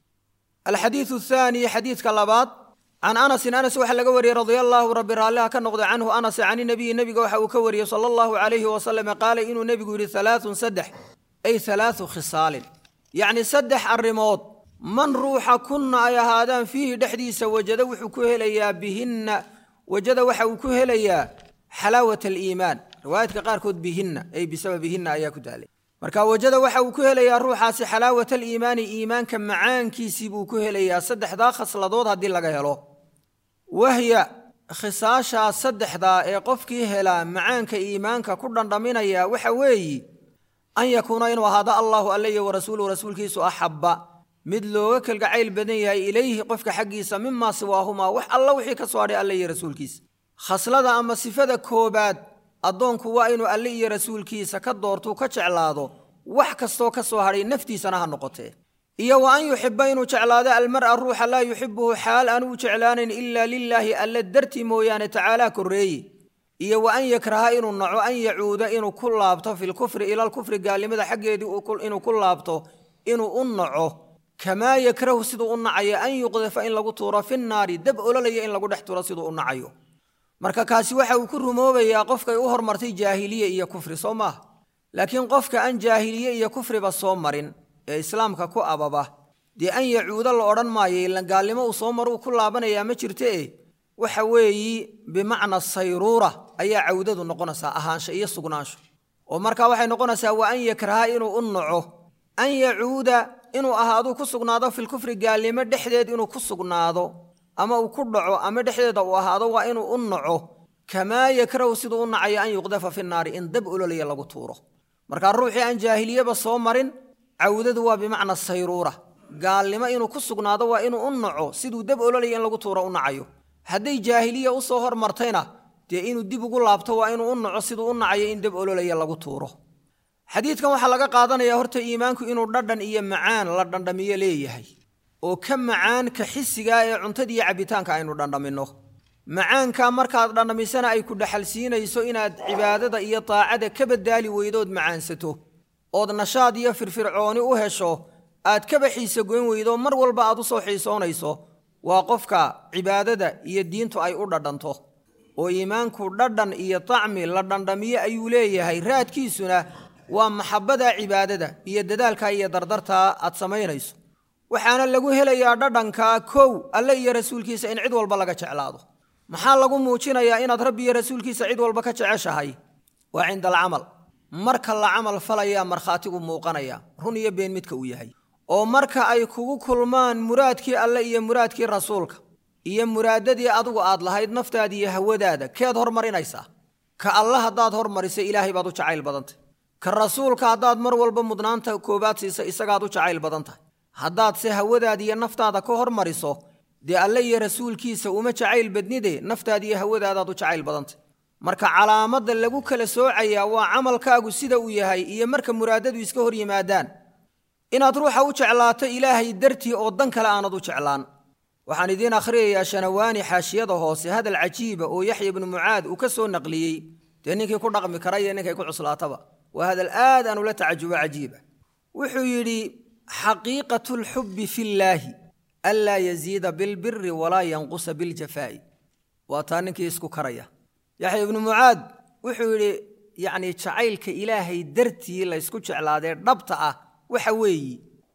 الحديث الثاني حديث كلابات عن أنس أنس وحلق وري رضي الله رب الله كان نقضي عنه أنس عن النبي النبي وحا وكوري صلى الله عليه وسلم قال إنه النبي يقول ثلاث سدح أي ثلاث خصال يعني سدح الرموت من روح كنا يا هذا فيه دحديث وجد وحكوه ليا بهن وجد وحكوه ليا حلاوة الإيمان riwaayadka qaarkood bihinna ay bisababihinna ayaa ku daalay marka wajada waxa uu ku helayaa ruuxaasi xalaawatal iimaani iimaanka macaankiisii buu ku helayaa saddexdaa khasladood haddii laga helo wahya khisaashaa saddexdaa ee qofkii helaa macaanka iimaanka ku dhandhaminaya waxa weeye an yakuuna inuu ahaado allahu alle iyo warasuuluhu rasuulkiisu axabba mid looga kalgacayl badan yahay ilayhi qofka xaggiisa mimaa siwaahumaa wax alla wixii ka soo hadhay alle iyo rasuulkiisa khaslada ama sifada koobaad addoonku waa inuu alle iyo rasuulkiisa ka doortuu ka jeclaado wax kastoo ka soo hadhay naftiisana ha noqotee iyo wa an yuxibba inuu jeclaado almar'a ruuxa laa yuxibbuhu xaal aanu u jeclaanayn ilaa lilaahi alle dartii mooyaane tacaalaa korreeye iyo wa an yakraha inuu naco an yacuuda inuu ku laabto filkufri ila alkufri gaalnimada xaggeedii inuu ku laabto inuu u naco kamaa yakrahu siduu u nacayo an yuqdafa in lagu tuuro fi nnaari dab ololaya in lagu dhex tuuro siduu u nacayo marka kaasi waxa uu ku rumoobayaa qofkay u hormartay jaahiliye iyo kufri soo maaha laakiin qofka aan jaahiliye iyo kufriba soo marin ee islaamka ku ababa dee an yacuuda la odhan maayo ilan gaalnimo uu soo maruu ku laabanayaa ma jirte waxa weeyi bimacna sayruura ayaa cawdadu noqonaysaa ahaansho iyo sugnaansho oo markaa waxay noqonaysaa wa an yakraha inuu u naco an yacuuda inuu ahaadu ku sugnaado filkufri gaalnimo dhexdeed inuu ku sugnaado ama uu ku dhaco ama dhexdeeda uu ahaado waa inuu u naco kamaa yakrahu siduu u nacayo an yuqdafa fi nnaari in dab ololaya lagu tuuro markaa ruuxii aan jaahiliyeba soo marin cawdadu waa bimacna sayruura gaalnimo inuu ku sugnaado waa inuu u naco siduu dab ololaya in lagu tuuro u nacayo hadday jaahiliya u soo hormartayna dee inuu dib ugu laabto waa inuu u naco siduu u nacayo in dab ololaya lagu tuuro xadiidkan waxaa laga qaadanayaa horta iimaanku inuu dhadhan iyo macaan la dhandhamiyo leeyahay oo ka macaan ka xisigaa ee cuntada iyo cabbitaanka aynu dhandhaminno macaanka markaad dhandhamisana ay ku dhaxalsiinayso inaad cibaadada iyo taacada ka baddaali weydood macaansato ood nashaad iyo firfircooni u hesho aad kaba xiisa goyn weydo mar walba aad u soo xiisoonayso waa qofka cibaadada iyo diintu ay u dhadhanto oo iimaanku dhadhan iyo tacmi la dhandhamiyo ayuu leeyahay raadkiisuna waa maxabbada cibaadada iyo dadaalka iyo dardarta aad samaynayso waxaana lagu helayaa dhadhanka kow alle iyo rasuulkiisa in cid walba laga jeclaado maxaa lagu muujinayaa inaad rabbi iyo rasuulkiisa cid walba ka jeceshahay waa cinda alcamal marka la camal falayaa markhaatigu muuqanaya run iyo been midka uu yahay oo marka ay kugu kulmaan muraadkii alle iyo muraadkii rasuulka iyo muraadadii adigu aad lahayd naftaada iyo hawadaada keed hormarinaysaa ka alla haddaad hormarisa ilaahay baad u jacayl badantay ka rasuulka haddaad mar walba mudnaanta koobaad siisa isagaad u jacayl badantahay haddaad se hawadaada iyo naftaada ka hormariso dee alle iyo rasuulkiisa uma jacayl badnide naftaada iyo hawadaadaad u jacayl badantay marka calaamadda lagu kala soocayaa waa camalkaagu sida uu yahay iyo marka muraadadu iska hor yimaadaan inaad ruuxa u jeclaato ilaahay dartii oo dan kale aanad u jeclaan waxaan idiin akhriyayaa shanawaani xaashiyada hoose hadal cajiiba oo yaxya ibnu mucaad uu ka soo naqliyey dee ninkii ku dhaqmi kara iyo ninkay ku cuslaataba waa hadal aad aan ula tacajubo cajiiba wuxuu yidhi xaqiiqatu lxubbi fillaahi anlaa yaziida bilbiri walaa yanqusa biljafaa'i waa taa ninkii isku karaya yaxya ibnu mucaad wuxuu yidhi yacnii jacaylka ilaahay dartii laysku jeclaadee dhabta ah waxa weeyi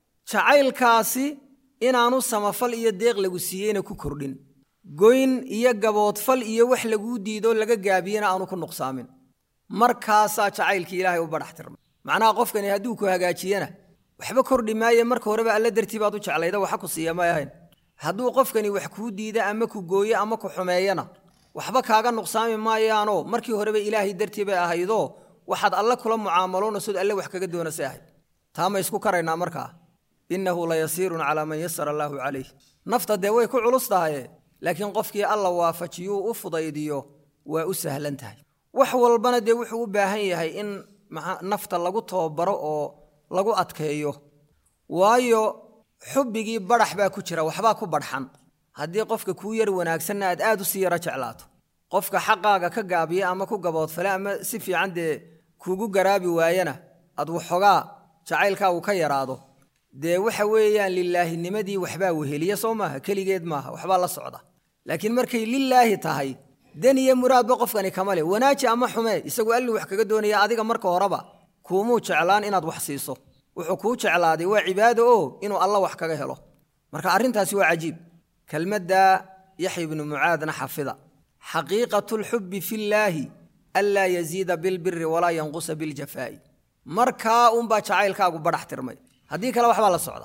jacaylkaasi inaanu samafal iyo deeq lagu siiyeyna ku kordhin goyn iyo gaboodfal iyo wax laguu diido laga gaabiyena aanu ku nuqsaamin markaasaa jacaylkii ilaahay u badhax tirmay macnaha qofkani hadduu ku hagaajiyena waxba kordhi maaye marka horeba alla dartii baad u jeclayda waxa ku siiya may ahayn hadduu qofkani wax kuu diida ama ku gooyo ama ku xumeeyana waxba kaaga nuqsaami maayaanoo markii horeba ilaahay dartii bay ahaydoo waxaad alla kula mucaamaloonaysood alle wax kaga doonasay ahayd taa ma isku karaynaa markaa innahu la yasiirun calaa man yasara allaahu calayh nafta dee way ku culus tahaye laakiin qofkii alla waafajiyuu u fudaydiyo waa u sahlan tahay wax walbana dee wuxuu u baahan yahay in nafta lagu tababaro oo lagu adkeeyo waayo xubbigii badhax baa ku jira waxbaa ku badhxan haddii qofka kuu yar wanaagsanna aad aad u sii yaro jeclaato qofka xaqaaga ka gaabiya ama ku gaboodfale ama si fiican dee kuugu garaabi waayana aad waxoogaa jacaylkaa uu ka yaraado dee waxa weeyaan lilaahinimadii waxbaa weheliya soo maaha keligeed maaha waxbaa la socda laakiin markay lilaahi tahay dan iyo muraadba qofkani kama leh wanaaji ama xumee isagu alli wax kaga doonaya adiga marka horeba kuumuu jeclaan inaad wax siiso wuxuu kuu jeclaaday waa cibaado oo inuu alla wax kaga helo marka arrintaasi waa cajiib kelmadda yaxya ibnu mucaadna xafida xaqiiqatu lxubbi fillaahi ألا يزيد بالبر ولا ينقص بالجفاء مركا أم بجعيلكاغو بدح ترمي هديك لو وحبا لا سودا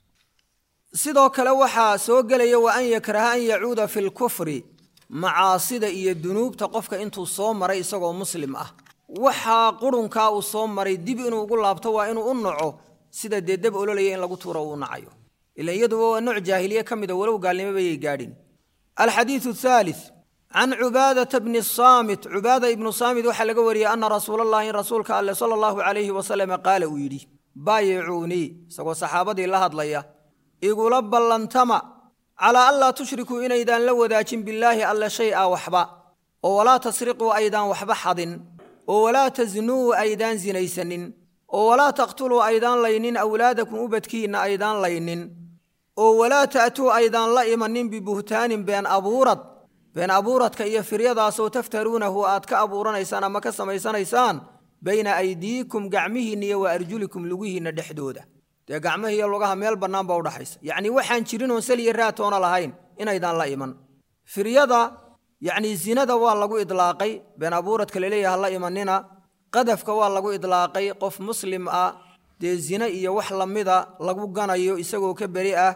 sidoo kale waxa soo galaya waa an yakraha an yacuuda fil kufri macaasida iyo dunuubta qofka intuu soo maray isagoo muslim ah waxa qurunka uu soo maray dib inuu ugu laabto waa inuu u naco sida deedab ololaya in lagu tuuro uu nacayo ila iyadu waa nooc jaahiliye kamid ah walow gaalnimo bay gaadhin al hadith thalith an ubada ibn as-samit ubada ibn as-samit waxa laga wariyay anna rasuulullaahi rasuulka allah sallallahu alayhi wa sallam qaala uu yiri baayuuni sagoo saxaabadii la hadlaya igula ballantama ala alla tushriku inaydan la wadaajin billahi alla shay'a waxba oo wala tasriqu aydan waxba xadin oo wala taznu aydan zinaysanin oo wala taqtulu aydan laynin awlaadakum ubadkiina aydan laynin oo wala taatu aydan la imanin bi buhtaanin been abuurad been abuuradka iyo firyadaas oo taftaruunahu aad ka abuuranaysaan ama ka samaysanaysaan bayna aydiikum gacmihiina iyo wa arjulikum lugihiina dhexdooda de gacmaha iyo lugaha meel banaan ba u dhaxaysa yaani waxaan jirin oo saliye raatoona lahayn inaydan la iman firyada yaani zinada waa lagu idlaaqay been abuuradka leeyahay la imanina qadafka waa lagu idlaaqay qof muslim ah de zina iyo wax lamida lagu ganayo isagoo ka bari ah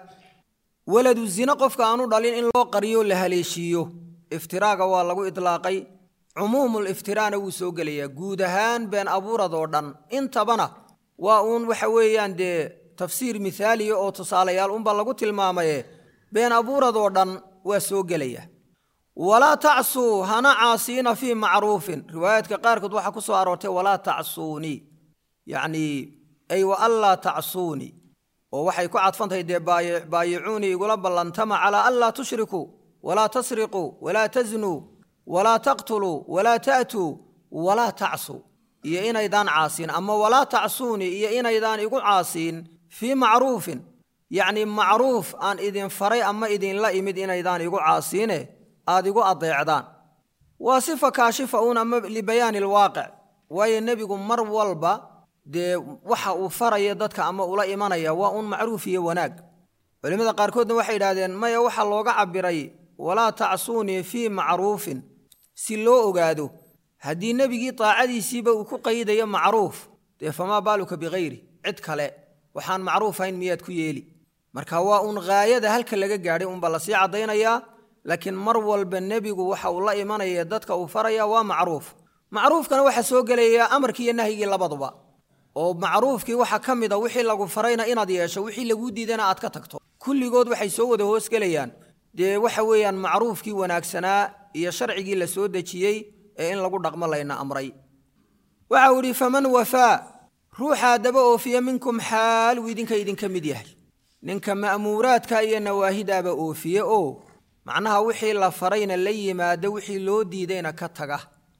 waladu zina qofka aanu dhalin in loo qariyo la haleeshiyo iftiraaga waa lagu idlaaqay umumul iftiraana uu soo galaya guud ahaan been abuurad oo dhan intabana waa uun waxa weeyaan de tafsiir misaali oo tusaalayaal un ba lagu tilmaamay been abuurad oo dhan waa soo galaya wala ta'su hana aasina fi ma'rufin riwaayadka qaarkood waxa ku soo aroortay wala ta'suni yaani ay wa alla ta'suni oo waxay ku cadfantahay de baayuuni igula ballantama ala alla tushriku wala tasriqu wala taznu wala taqtulu wala ta'tu wala ta'su iyo inaydan caasin ama wala ta'suni iyo inaydan igu caasin fi ma'rufin yaani ma'ruf aan idin faray ama idin la imid inaydan igu caasine aad igu adeecdaan waa sifa kaashifa una li bayaan alwaaqi way nabigu mar walba de waxa uu faray dadka ama ula imanaya waa un ma'ruf iyo wanaag culimada qaar koodna waxay yiraahdeen maya waxa looga cabiray wala ta'suni fi ma'rufin si loo ogaado haddii nabigii taacadiisiiba uu ku qaydayo macruuf de fama baaluka bighayri cid kale waxaan macruuf ahayn miyaad ku yeeli marka waa un gaayada halka laga gaaray un bala si cadeynaya laakiin mar walba nabigu waxa uu la imanaya dadka uu faraya waa macruuf macruufkana waxa soo galaya amarkii iyo nahyigii labaduba oo macruufkii waxa kamida wixii lagu farayna inaad yeesho wixii lagu diidana aad ka tagto kulligood waxay soo wada hoos galayaan de waxa weeyaan macruufkii wanaagsanaa iyo sharcigii la soo dajiyay in lagu dhaqmo layna amray waxa uu faman wafa ruuxa daba oo fiya minkum xaal widinka idinka mid yahay ninka ma'muuraadka iyo nawaahidaba oo fiya oo macnaha wixii la farayna la yimaado wixii loo diidayna ka taga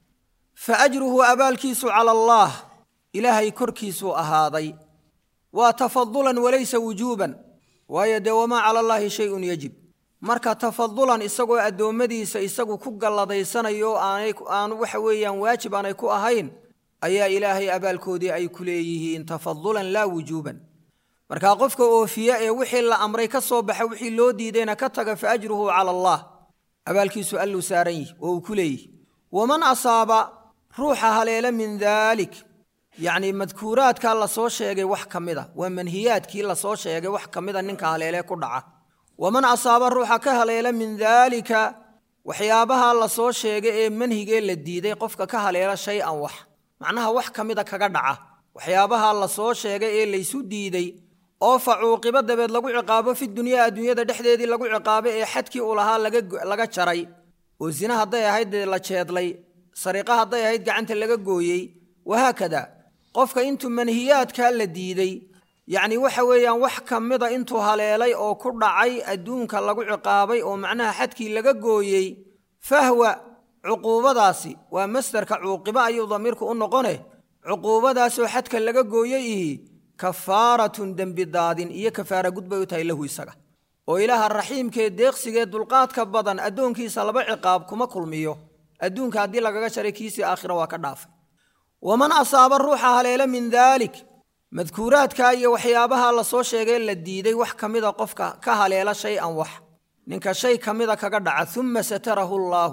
fa ajruhu abaalkiisu ala allah ilaahay korkiisu ahaaday wa tafaddulan walaysa wujuban wa yadawama ala allah shay'un yajib marka tafaddulan isagoo adoomadiisa isagu ku galadaysanayo aanay aan waxa weeyaan waajib aanay ku ahayn ayaa ilaahay abaalkoodii ay ku leeyihiin tafaddulan la wujuban marka qofka oofiya ee wixii la amray ka soo baxay wixii loo diidayna ka taga fa ajruhu ala allah abaalkiisu allu saaran oo ku leeyihiin waman asaaba ruuxa haleela min dalik yaani madkuuraadka la soo sheegay wax kamida waa manhiyaadkii la soo sheegay wax kamida ninka haleele ku dhaca ومن أصاب الروح كهليل من ذلك وحيابها الله صو شيء منهجي للديدة قفك كهليل شيئا وح معناها وح كمدة كجدعة وحيابها الله صو شيء اللي يسود ديدي أو فعوقبة دبد لقوا عقابة في الدنيا الدنيا ده دحدة دي لقوا عقابة حد كي أولها لقى لقى شري والزنا هذا هيد لا شيء لي سرقة هذا هيد قعنت لقى جوي وهكذا قفك أنتم منهيات كالديدي يعني waxa weeyaan wax kamida intuu haleelay oo ku dhacay adduunka lagu ciqaabay oo macnaha xadkii laga gooyay fahwa uquubadaasi waa masdarka uqiba ayuu dhamirku u noqonay uquubadaas oo xadka laga gooyay kafaaratun dambi daadin iyo kafaara gudbay u tahay lahu isaga oo ilaaha raxiimkee deeqsigeed dulqaadka badan adduunkiisa laba ciqaab kuma kulmiyo adduunka hadii lagaga sharay kiisi aakhira waa ka dhaafay waman asaaba ruuxa haleela min dalik madkuuraadka iyo waxyaabaha la soo sheegay la diiday wax kamida qofka ka haleela shay aan wax ninka shay kamida kaga dhaca thumma satarahu allah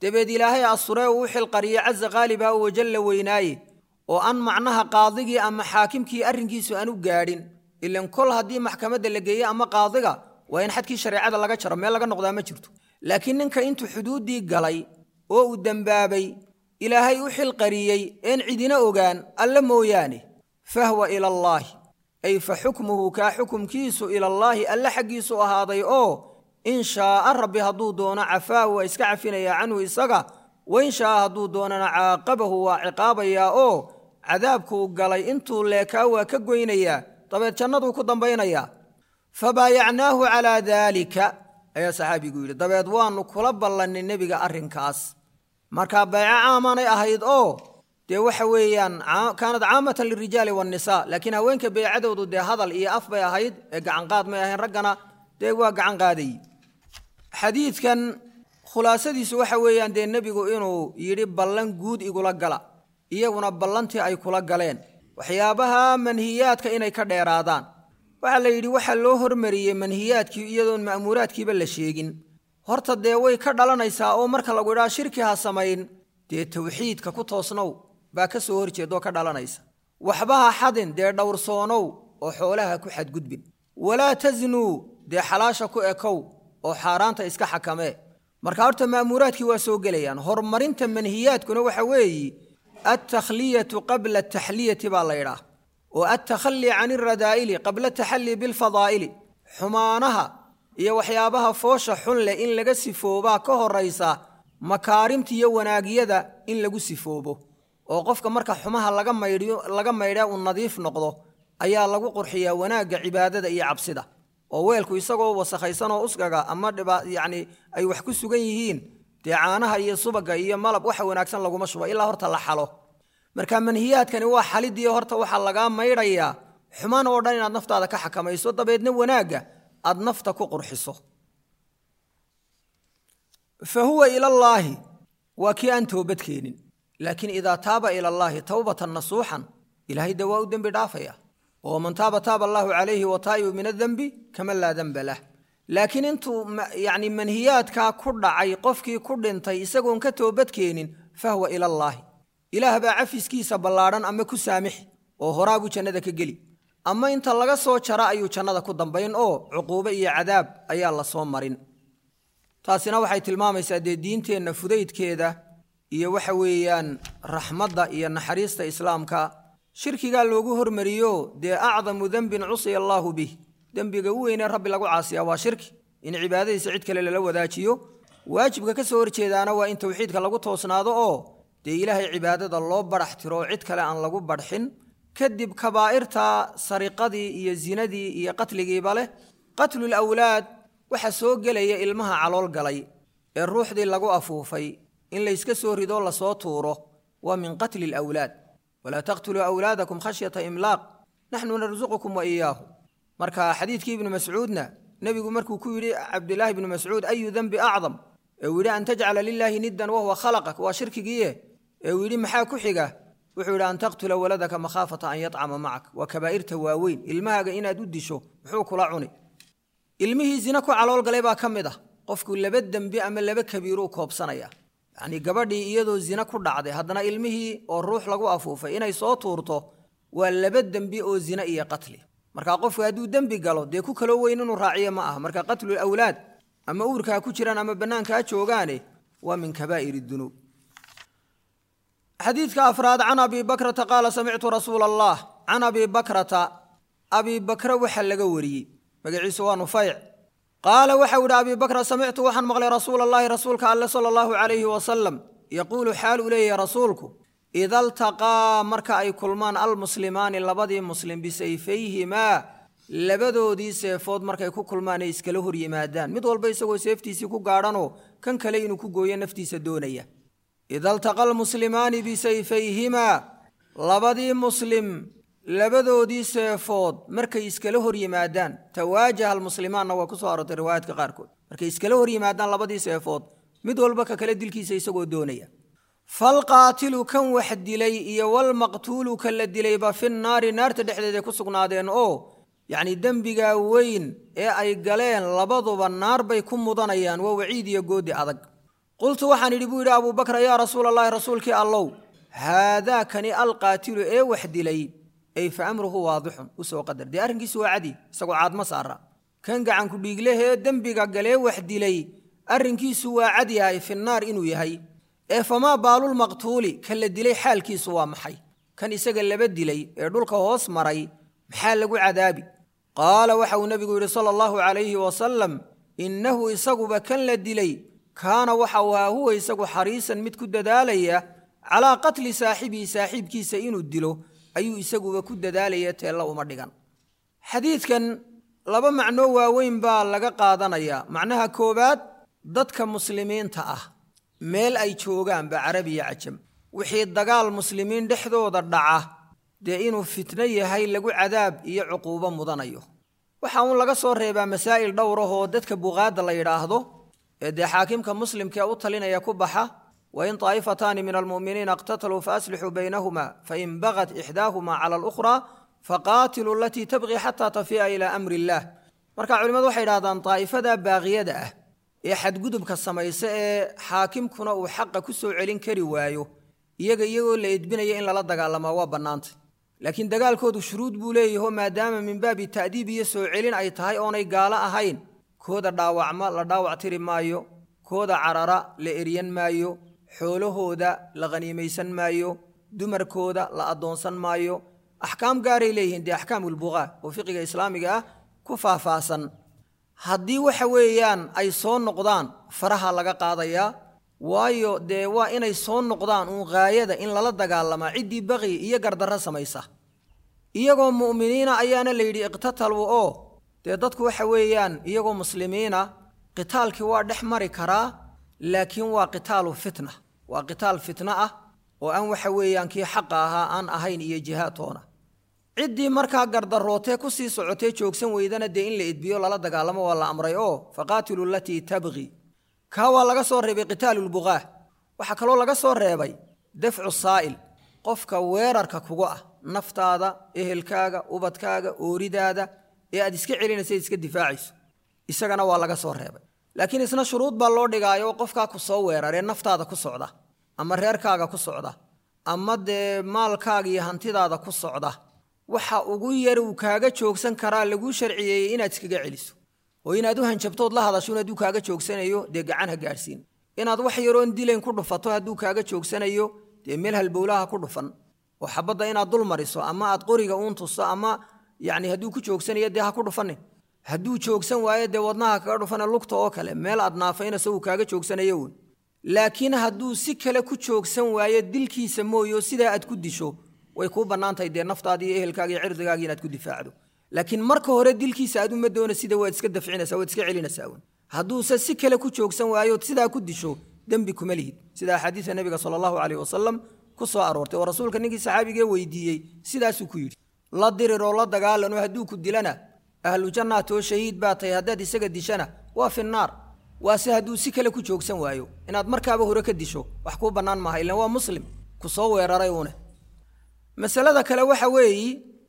dabeed ilaahay asure uu xil qariyo caza qaaliba oo jalla weynaaye oo aan macnaha qaadigii ama xaakimkii arrinkiisu aanu gaadhin ilan kol haddii maxkamadda la geeyo ama qaadiga waa in xadkii shareecada laga jaro meel laga noqdaa ma jirto laakiin ninka intuu xuduuddii galay oo uu dembaabay ilaahay u xil qariyey een cidina ogaan alla mooyaane fahwa ila allaahi ay fa xukmuhu kaa xukumkiisu ila allaahi alla xaggiisu ahaaday oo in shaaa rabbi hadduu doono cafaahu waa iska cafinayaa canhu isaga wain shaaa hadduu doonana caaqabahu waa ciqaabayaa oo cadaabkuu galay intuu leekaa waa ka goynayaa dabeed jannaduu ku dambaynayaa fabaayacnaahu calaa daalika ayaa saxaabigu yidhi dabeed waannu kula ballannay nebiga arrinkaas markaa bayco caamanay ahayd oo dee waxa weeyaan kaanad caamatan lirijaali waannisaa laakiin haweenka baycadoodu dee hadal iyo af bay ahayd ee gacanqaad may ahayn raggana dee waa gacan qaadayy xadiidkan khulaasadiisu waxa weeyaan dee nebigu inuu yidhi ballan guud igula gala iyaguna ballantii ay kula galeen waxyaabaha manhiyaadka inay ka dheeraadaan waxaa la yidhi waxaa loo hormariyey manhiyaadkii iyadoon ma'muuraadkiiba la sheegin horta dee way ka dhalanaysaa oo marka lagu idhaa shirki ha samayn dee tawxiidka ku toosnow baa ka soo horjeedoo ka dhalanaysa waxba ha xadin dee dhowrsoonow oo xoolaha ku xadgudbin walaa tasnuu dee xalaasha ku ekow oo xaaraanta iska xakamee marka horta ma'muuraadkii waa soo gelayaan horumarinta manhiyaadkuna waxa weeyi altakhliyatu qabla ataxliyati baa la yidhaah oo altakhali can alradaa'ili qabla ataxalli bilfadaa'ili xumaanaha iyo waxyaabaha foosha xun leh in laga sifoobaa ka horaysa makaarimta iyo wanaagyada in lagu sifoobo oo qofka marka xumaha laga maydhiyo laga maydhaa uu nadiif noqdo ayaa lagu qurxiyaa wanaagga cibaadada iyo cabsida oo weelku isagoo wasakhaysan oo usgaga ama yacni ay wax ku sugan yihiin dee caanaha iyo subaga iyo malab waxa wanaagsan laguma shubo ilaa horta la xalo marka manhiyaadkani waa xalidii horta waxaa lagaa maydhayaa xumaan oo dhan inaad naftaada ka xakamayso dabeedna wanaagga aad nafta ku qurxiso fa huwa ila allaahi waa kii aan toobad keenin laakiin idaa taaba ila allaahi tawbatan nasuuxan ilaahay dee waa u dembi dhaafaya oo man taaba taaba allaahu calayhi wa taa'ibu min adembi kaman laa demba lah laakiin intuu yacni manhiyaadkaa ku dhacay qofkii ku dhintay isagoon ka toobad keenin fahwa ila allaahi ilaah baa cafiskiisa ballaadhan ama ku saamixi oo horaabuu jannada ka geli ama inta laga soo jara ayuu jannada ku dambayn oo cuquubo iyo cadaab ayaa la soo marin taasina waxay tilmaamaysaa dee diinteenna fudaydkeeda iyo waxa weeyaan raxmadda iyo naxariista islaamka shirkigaa loogu hormariyo dee acdamu dembin cusiya allaahu bih dembiga u weynee rabbi lagu caasiyaa waa shirki in cibaadadiisa cid kale lala wadaajiyo waajibka ka soo horjeedaana waa in tawxiidka lagu toosnaado oo dee ilaahay cibaadada loo badhax tiro oo cid kale aan lagu badhxin kadib kabaa'irta sariqadii iyo zinadii iyo qatligiiba leh qatlul awlaad waxa soo gelaya ilmaha calool galay ee ruuxdii lagu afuufay in layska soo rido lasoo tuuro waa min qatli alawlaad walaa taqtuluu awlaadakum khashyata imlaaq naxnu narsuqukum wa iyaahu marka xadiidkii ibnu mascuudna nebigu markuu ku yidhi cabdilaahi ibnu mascuud ayu dembi acdam ee uu yidhi an tajcala lilaahi niddan wahuwa khalaqak waa shirkigiiye ee uu yidhi maxaa ku xiga wuxuu yidhi an taqtula waladaka makhaafata an yadcama macak waa kabaa'irta waaweyn ilmahaaga inaad u disho muxuu kula cuni ilmihii zina ku calool galay baa ka mid ah qofku laba dembi ama laba kabiiruu koobsanaya yacni gabadhii iyadoo zina ku dhacday haddana ilmihii oo ruux lagu afuufay inay soo tuurto waa laba dembi oo zina iyo qatli marka qofku hadduu dembi galo dee ku kaloo weyn inuu raaciyo ma aha marka qatlul awlaad ama uurka ku jiraan ama banaanka joogaane waa min kabaa'ir dunuub xadiidka afraad can abi bakrata qaala samictu rasuula allah can abi bakrata abi bakra waxa laga wariyey magaciisu waa nufayc qaala waxa uu abi bakra samictu waxaan maqlay rasuul allah rasuulka alle sallallahu alayhi wa sallam yaqulu xaal uleeyahay rasuulku idha iltaqaa marka ay kulmaan almuslimaani labadii muslim bisayfayhimaa labadoodii seefood markay ku kulmaan ay iskala hor yimaadaan mid walba isagoo seeftiisii ku gaadhanoo kan kale inuu ku gooyo naftiisa doonaya idha iltaqa almuslimaani bisayfayhimaa labadii muslim labadoodii seefood markay iskala hor yimaadaan tawaajaha almuslimaanna waa ku soo aroortay riwaayaadka qaarkood markay iskala hor yimaadaan labadii seefood mid walba ka kale dilkiisa isagoo doonaya falqaatilu kan wax dilay iyo walmaqtuulu kan la dilayba fi nnaari naarta dhexdeeda ku sugnaadeen oo yacni dembigaa weyn ee ay galeen labaduba naar bay ku mudanayaan waa waciid iyo goodi adag قلت وحن لبوير أبو بكر يا رسول الله رسولك الله هذا كان القاتل إيه وحدلي أي فأمره واضح وسوى قدر دي أرنكي سوى عدي سوى عاد مسارة كان قاعن كبيق له دنبي قاقليه وحدلي أرنكي سوى عدي هاي في النار إنو يهي إيه فما بالو المقتول كان لدلي حالكي سوى محي كان يساق اللي بدلي يردولك هوس مري محال لقو عذابي قال وحو النبي صلى الله عليه وسلم إنه يساقب كان لدلي كان وحوها هو يساق حريصا متكد داليا على قتل صاحبي صاحب كي سينو الدلو أيو يساقب كد داليا تيلا ومردقان حديث كان لابا معنوه وين بال لقا قادنايا معناها كوبات ضدك مسلمين تأه ميل أي جوغان بعربي عجم وحي الدقال مسلمين دحدو ضدعه dee inuu fitna yahay lagu cadaab iyo cuquubo mudanayo waxa uu laga soo reebaa masaa'il dhowr ah oo dadka buuqaada la yiraahdo ee dee xaakimka muslimka u talinaya ku baxa wa in taa'ifatan min almu'miniina iqtatalu fa aslihu baynahuma fa in baghat ihdahuma 'ala al-ukhra faqatilu allati tabghi hatta tafi'a ila amri Allah marka culimadu waxay yiraahdaan taa'ifada baaqiyada ah ee xadgudubka samaysa ee xaakimkuna uu xaq ku soo celin kari waayo iyaga iyagoo la idbinaya in lala dagaalamo waa banaantay laakiin dagaalkoodu shuruud buu leeyahay maadaama min baabi taadiib iyo soo celin ay tahay oonay gaala ahayn kooda dhaawacma la dhaawac tiri maayo kooda carara la eriyan maayo xoolahooda la qaniimaysan maayo dumarkooda la adoonsan maayo ahkaam gaaray leeyihiin de ahkaamul bugha oo fiqiga islaamiga ah ku faahfaahsan haddii waxa weeyaan ay soo noqdaan faraha laga qaadaya waayo dee waa inay soo noqdaan uun gaayada in lala dagaalama cidii baqi iyo gardarra samaysa iyagoo mu'miniina ayaana la yidhi iqtatalu oo dee dadku waxa weeyaan iyagoo muslimiina qitaalkii waa dhex mari karaa laakiin waa qitaalu fitna waa qitaal fitna ah oo aan waxa weeyaan kii xaqa ahaa aan ahayn iyo jihaatoona ciddii markaa gardarootee ku sii socotee joogsan weydana dee in la idbiyo lala dagaalamo waa la amray oo faqaatilu allatii tabqi كاوا laga soo reebay qitaalul bughaa waxa kale oo laga soo reebay dafcu saa'il qofka weerarka kugu ah naftaada ehelkaaga ubadkaaga ooridaada ee aad iska celinaysa iska difaacayso isagana waa laga soo reebay laakiin isna shuruud baa loo dhigaayo qofka ku soo weeraray naftaada ku socda ama reerkaaga ku socda ama de maalkaaga iyo hantidaada ku socda waxa ugu yar uu kaaga joogsan karaa lagu sharciyeeyay inaad iskaga celiso oo inaad u hanjabtood la hadasho inaad kaaga joogsanayo de gacan ha gaarsiin inaad wax yaroon dileen ku dhufato haduu kaaga joogsanayo de meel halbowlaha ku dhufan oo xabada inaad dul mariso ama aad qoriga uun tuso ama yaani haduu ku joogsanayo de ha ku dhufanin haduu joogsan waayo de wadnaha kaga dhufana lugta oo kale meel aad naafaynaso uu kaaga joogsanayo laakiin haduu si kale ku joogsan waayo dilkiisa mooyo sida aad ku disho way ku banaantay de naftaada iyo ehelkaaga iyo cirdigaaga inaad ku difaacdo laakiin marka hore dilkiisa aad uma doona sida waad iska dafcinaysaa waad iska celinaysaa haduu si kale ku joogsan waayo sida ku disho dambi kuma lihid sida xadiiska nabiga sallallahu alayhi wasallam ku soo aroortay oo rasuulka ninkii saxaabiga weydiiyay sidaas uu ku yiri la diriro la dagaalano haduu ku dilana ahlu jannatu shahiid baatay hadad isaga dishana waa fi naar waa si haduu si kale ku joogsan waayo inaad markaaba hore ka disho wax ku banaan ma haylan waa muslim ku soo weeraray una masalada kale waxa weeyi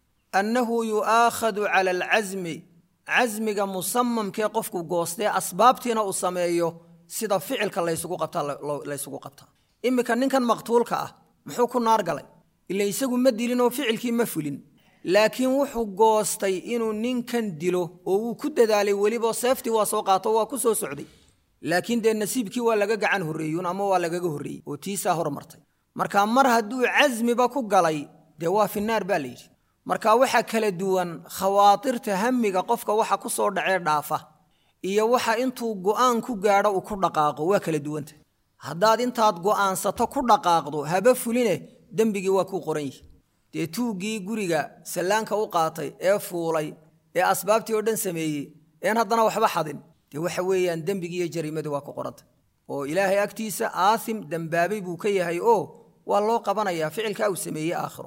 أنه يؤاخذ على العزم عزمك مصمم كي قفك غوستي أسبابتنا أسميه سيدا فعلك لا يسوق قبطا لا يسوق قبطا إما كان كان مقتول كأه محو كن نار قلي إلا يسوق مدلين وفعلك مفولين لكن وحو غوستي إنو نين كان ديلو وكد دالي وليبو سيفتي وسوقاته وكسو سعودي لكن دي النسيب كي ولا عنه الريون أما ولا هري وتيسا هرمرتي مركا مر هدو عزم باكو قلي دوا في النار باليج marka waxa kala duwan khawaatirta hamiga qofka waxa ku soo dhacay dhaafa iyo waxa intuu go'aan ku gaadho uu ku dhaqaaqo waa kala duwanta hadaad intaad go'aansato ku dhaqaaqdo haba fuline dambigi waa ku qoran yahay de tuugii guriga salaanka u qaatay ee fuulay ee asbaabtii oo dhan sameeyay een hadana waxba xadin de waxa weeyaan dambigi iyo jariimadu waa ku qoranta oo ilaahay agtiisa aasim dambaabay buu ka yahay oo waa loo qabanayaa ficilka uu sameeyay aakhiro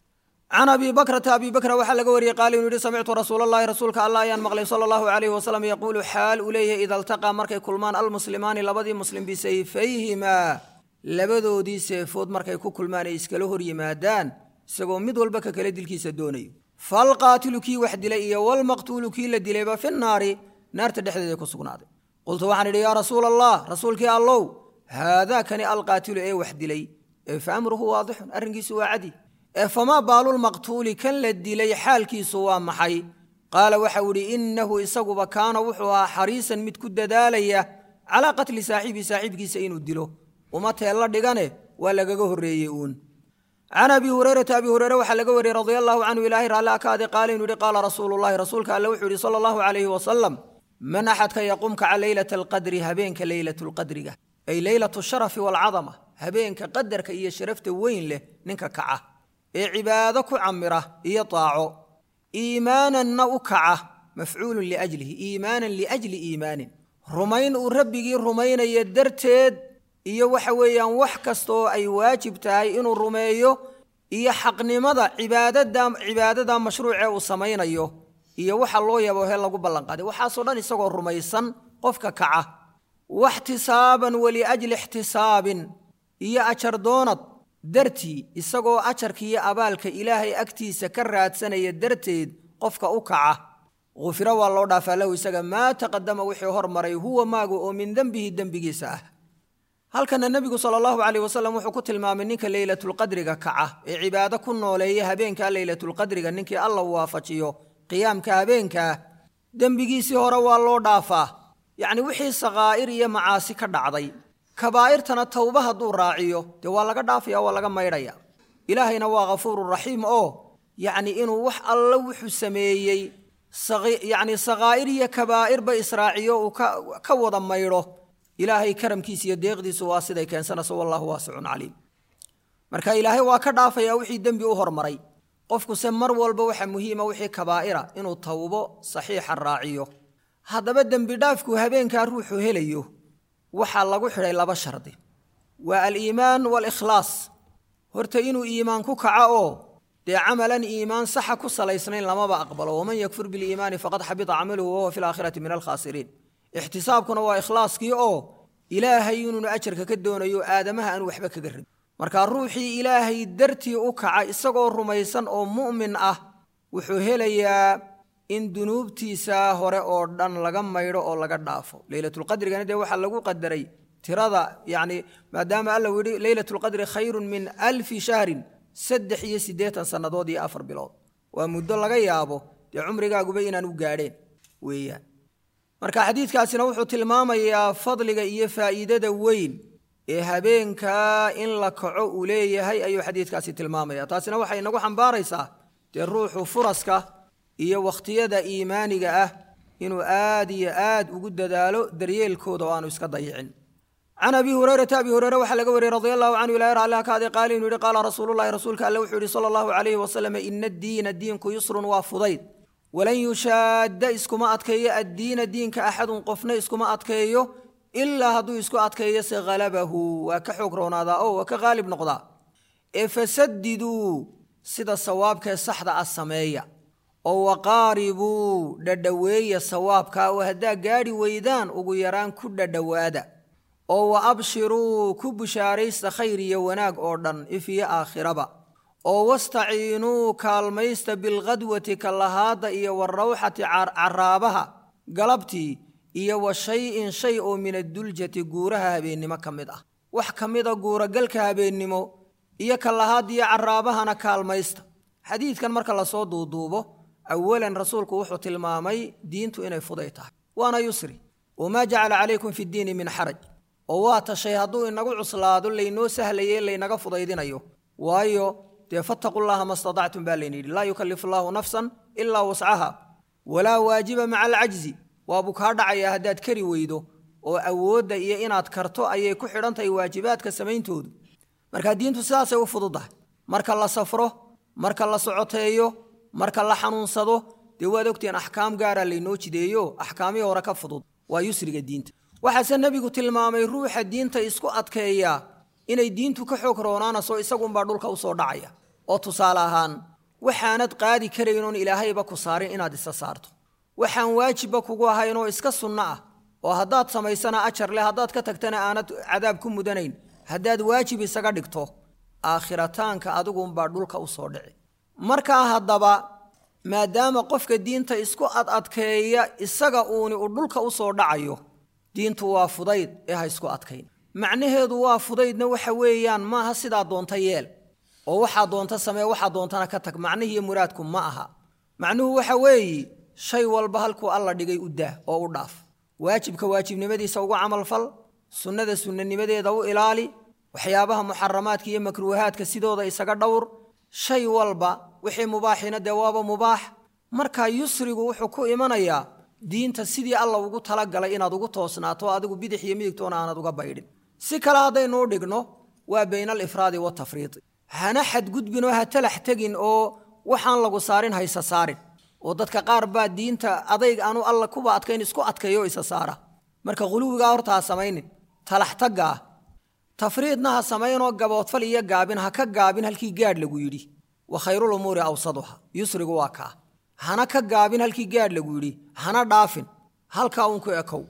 عن أبي بكر أبي بكر وحل قوري قال إنه سمعت رسول الله رسولك الله ين مغلي صلى الله عليه وسلم يقول حال إليه إذا التقى مركي كلمان المسلمان لبدي مسلم بسيفيهما لبدو دي سيفود مركي كلمان يسكله ريمادان سقو مدول بك كلد الكيس الدوني فالقاتل كي وحد لي والمقتول كي لدي في النار نار تدحدي كسقناد قلت وحن يا رسول الله رسولك يا الله هذا كان القاتل إيه وحدلي فأمره واضح أرنجي سوى عدي فما بال المقتول كان للدلي حالكي سوى محي قال وحوري إنه إسقب كان وحوها حريصا متكد داليا على قتل صاحبي صاحبك سين الدلو وما تيلا دغانه ولا غغو هريون عن ابي هريره ابي هريره وحلق وري رضي الله عنه الهي رالا كاد قال انه قال رسول الله رسولك الله وحوري صلى الله عليه وسلم من احد يقومك على ليله القدر هبينك ليله القدر اي ليله الشرف والعظمه هبينك قدرك اي شرفت وين له ننك كعه اي عبادك عمره اي طاعو ايمانا نوكعه مفعول لاجله ايمانا لاجل ايمان رمين وربي رمين يدرتد iyo waxa weeyaan wax kasto ay waajib tahay inuu rumeeyo iyo xaqnimada cibaadada cibaadada mashruuca uu sameeyo iyo waxa loo yabo hel lagu ballan qaaday waxa soo dhan isagoo rumaysan qofka kaca wahtisaaban wali ajli ihtisaabin iyo ajar doonad darti isagoo ajarkiyo abaalka ilaahay agtiisa ka raadsanaya darteed qofka u kaca غفر والله دافع له isaga ma taqaddama wixii hormaray huwa maagu oo min dambihi dambigiisa ah halkan nabigu sallallahu alayhi wasallam wuxuu ku tilmaamay ninka laylatul qadriga kaca ee cibaado ku nooleeya habeenka laylatul qadriga ninkii Allah waafajiyo qiyaamka habeenka dambigiisi hore waa loo dhaafaa yaani wixii saqaa'ir iyo macaasi ka dhacday kabaa'irtana tawba haduu raaciyo de waa laga dhaafiyaa waa laga maydhaya ilaahayna waa ghafuurur rahiim oo yaani inuu wax alla wuxuu sameeyay يعني صغائر يا كبائر بإسرائيل وكوضا ميره إلهي كرم كيس يديغدي سواسدا كان سنة سوى الله واسع عليم مركا إلهي واكدا فيا وحي دنبي أهر مري قفكو سمر والبوحة مهمة وحي كبائرة إنو توبو صحيح الراعيو هذا بدن بدافكو هبين كاروحو هليو وحا الله وحري لبشر دي والإيمان والإخلاص هرتينو إيمانكو كعاو دي عملا إيمان صح كسل يسنين لما بأقبله ومن يكفر بالإيمان فقد حبط عمله وهو في الآخرة من الخاسرين احتسابكم وإخلاصك أو إلهي ينون أجرك كدون يو آدمها أن وحبك قرب مركا روحي إلهي درتي أكع إساقو رميسان أو مؤمن أه وحوهليا إن دنوبتي ساهوري أوردان لغم ميرو أو لغا دافو ليلة القدر كان دي وحا لغو قدري ترادا يعني ما دام الله وري ليلة القدر خير من ألف شهر saddex iyo siddeetan sanadood iyo afar bilood waa muddo laga yaabo de umrigaagu bay inaan u gaadheen weeyaan marka xadiidkaasina wuxuu tilmaamayaa fadliga iyo faa'iidada weyn ee habeenka in la kaco u leeyahay ayuu xadiidkaasi tilmaamaya taasina waxay inagu xambaaraysaa de ruuxu furaska iyo waqtiyada iimaaniga ah inuu aad iyo aad ugu dadaalo daryeelkooda oo aanu iska dayicin عن أبي هريرة أبي هريرة وحلق وري رضي الله عنه لا يرى الله كذا قال إنه قال رسول الله رسولك الله وحوري صلى الله عليه وسلم إن الدين الدين يسر وفضيل ولن يشاد إسكما أتكي الدين دين كأحد قفنا إسكما أتكيه إلا هدو إسكو أتكي سغلبه وكحكرون هذا أو وكغالب نقضاء فسددوا سد الصواب كالصحد السمية أو وقاربوا ددوية الصواب كأوهدا قاري ويدان وغيران كل دوادا أو أبشروا كبشاريست خيري وناق أردن إفي آخربا أو واستعينوا كالميست بالغدوة كاللهاد إيا والروحة عرابها قلبتي إيا وشيء شيء من الدلجة قورها بين مكمدة وحكمدة قورة قلكها بين نمو إيا كاللهاد إيا عرابها كالميست حديث كان مركا لصوت دوبه أولا رسولك وحوة المامي دينتو إنا فضيته وأنا يسري وما جعل عليكم في الدين من حرج ووات الشيء هذو إنقو عصلاد اللي إنو سهلي اللي إنقو فضيدين أيو وأيو فاتقوا الله ما استطعتم باليني لا يكلف الله نفسا إلا وسعها ولا واجب مع العجز وأبوك هذا عيا هداد كري ويدو وأود إيا إناد كرتو أي كحرانت أي واجبات كسمين تود مركا دين تساسي وفضده مركا الله صفره مركا الله سعوتيو مركا الله حنون صدو دي وادوكتين أحكام قارا اللي نوش ديو أحكامي وركب فضود ويسرق الدين waxaa nabigu tilmaamay ruuxa diinta isku adkeeya inay diintu ka xoog roonaanayso isagoon baa dhulka u soo dhacaya oo tusaale ahaan waxaanad qaadi kareynoon ilaahayba ku saarin inaad isa saarto waxaan waajib kugu ahayn oo iska sunna ah oo hadaad samaysana ajar leh hadaad ka tagtana aanad cadaab ku mudanayn hadaad waajib isaga dhigto aakhirataanka adigoon baa dhulka u soo dhici marka hadaba maadaama qofka diinta isku ad adkeeya isaga uuni u dhulka u soo dhacayo diintu waa fudayd ee ha isku adkayn macnaheedu waa fudaydna waxa weeyaan maaha sidaa doonta yeel oo waxaa doonta samee waxaa doontana ka tag macnihiiyo muraadku ma aha macnuhu waxa weeye shay walba halkuu alla dhigay u daa oo u dhaaf waajibka waajibnimadiisa ugu camal fal sunnada sunnanimadeeda u ilaali waxyaabaha muxaramaadka iyo makruuhaadka sidooda isaga dhowr shay walba wixii mubaaxina dee waaba mubaax markaa yusrigu wuxuu ku imanayaa diinta sidii alla ugu talagalay inaad ugu toosnaato adigu bidix iyo midigtoona aanad uga baydhin si kale haddaynu u dhigno waa bayna alifraadi watafriidi hana xadgudbin oo ha talax tegin oo waxaan lagu saarin haysa saarin oo dadka qaar baa diinta adayg aanu alla kuba adkayn isku adkayo isa saara marka quluwiga horta ha samaynin talax tagga tafriidna ha samaynoo gaboodfal iyo gaabin ha ka gaabin halkii gaadh lagu yidhi wa khayrul umuuri awsaduha yusrigu waa kaa hana ka gaabin halkii gaadh lagu yidhi hana dhaafin halkaa uun ku ekow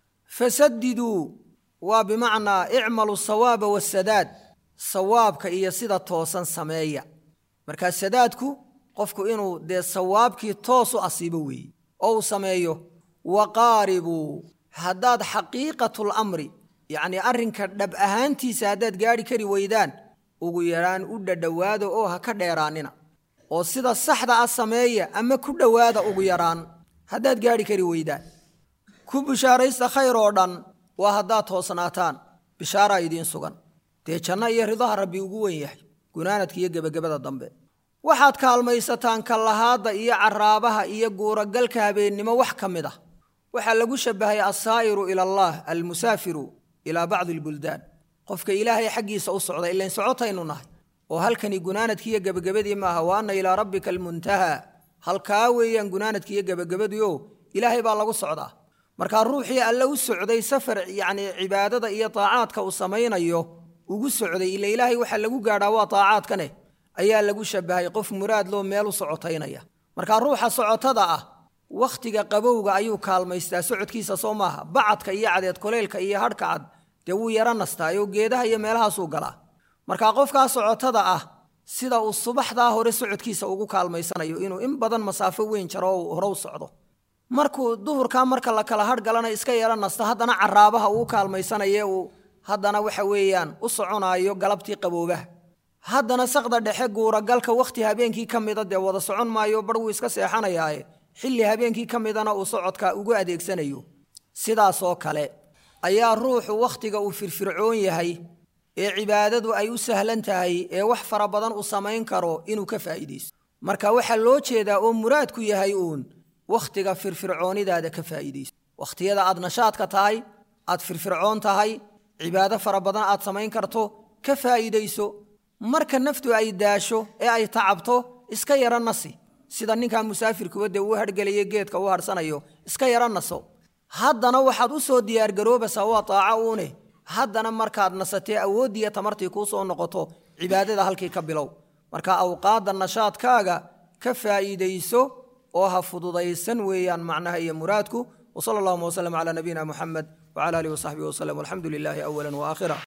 fasadiduu waa bimacnaa icmalu sawaaba wasadaad sawaabka iyo sida toosan sameeya markaa sadaadku qofku inuu dee sawaabkii toos u asiibo weeye oo uu sameeyo waqaaribuu haddaad xaqiiqatul amri yacni arrinka dhab ahaantiisa haddaad gaadhi kari weydaan ugu yaraan u dhadhowaada oo ha ka dheeraanina oo sida saxda ah sameeya ama ku dhowaada ugu yaraan haddaad gaadhi kari weydaan ku bishaaraysta khayr oo dhan waa haddaad toosnaataan bishaaraa idiin sugan dee janno iyo ridaha rabbi ugu wen yahay gunaanadka iyo gebagabada dambe waxaad kaalmaysataan kallahaadda iyo caraabaha iyo guuragalka habeennimo wax ka mid ah waxaa lagu shabbahay assaa'iru ila allah almusaafiru ilaa bacdi albuldaan qofka ilaahay xaggiisa u socda ilayn socotaynu nahay oo halkani gunaanadki iyo gebagabadii maaha wa anna ilaa rabbika almuntahaa halkaa weeyaan gunaanadki iyo gebagabadiio ilaahay baa lagu socdaa markaa ruuxii alle u socday safar yacni cibaadada iyo taacaadka uu samaynayo ugu socday ila ilaahay waxaa lagu gaadhaa waa taacaadkane ayaa lagu shabbahay qof muraad loo meel u socotaynaya markaa ruuxa socotada ah wakhtiga qabowga ayuu kaalmaystaa socodkiisa soo maaha bacadka iyo cadeed koleylka iyo hadhka cad dee wuu yaro nastaayoo geedaha iyo meelahaasuu galaa markaa qofkaa socotada ah sida uu subaxdaa hore socodkiisa ugu kaalmaysanayo inuu in badan masaafo weyn jaro oo hore u socdo markuu duhurkaa marka la kala hadh galana iska yaro nasta haddana caraabaha uu kaalmaysanaye uu haddana waxa weeyaan u soconaayo galabtii qaboobaha haddana saqda dhexe guuragalka wakhti habeenkii ka mida dee wada socon maayo bar wuu iska seexanayaaye xilli habeenkii ka midana uu socodka ugu adeegsanayo sidaasoo kale ayaa ruuxu wakhtiga uu firfircoon yahay ee cibaadadu ay u sahlan tahay ee wax fara badan u samayn karo inuu ka faa'iidaysto marka waxaa loo jeedaa oo muraadku yahay uun wakhtiga firfircoonidaada ka faa'iidaysto wakhtiyada aad nashaadka tahay aad firfircoon tahay cibaado fara badan aad samayn karto ka faa'iidayso marka naftu ay daasho ee ay tacabto iska yara nasi sida ninkaa musaafirkuba dee uu harhgelaya geedka u harhsanayo iska yara naso haddana waxaad u soo diyaargaroobaysaa waa taaco uune haddana markaad nasatee awooddiiyo tamartii kuu soo noqoto cibaadada halkii ka bilow marka awqaadda nashaadkaaga ka faa'iidayso oo ha fududaysan weeyaan macnaha iyo muraadku wasala allahuma wasalam calaa nabiyina muxamed wacala aalihi wasaxbihi wasallam walxamdu lilaahi awalan waakhira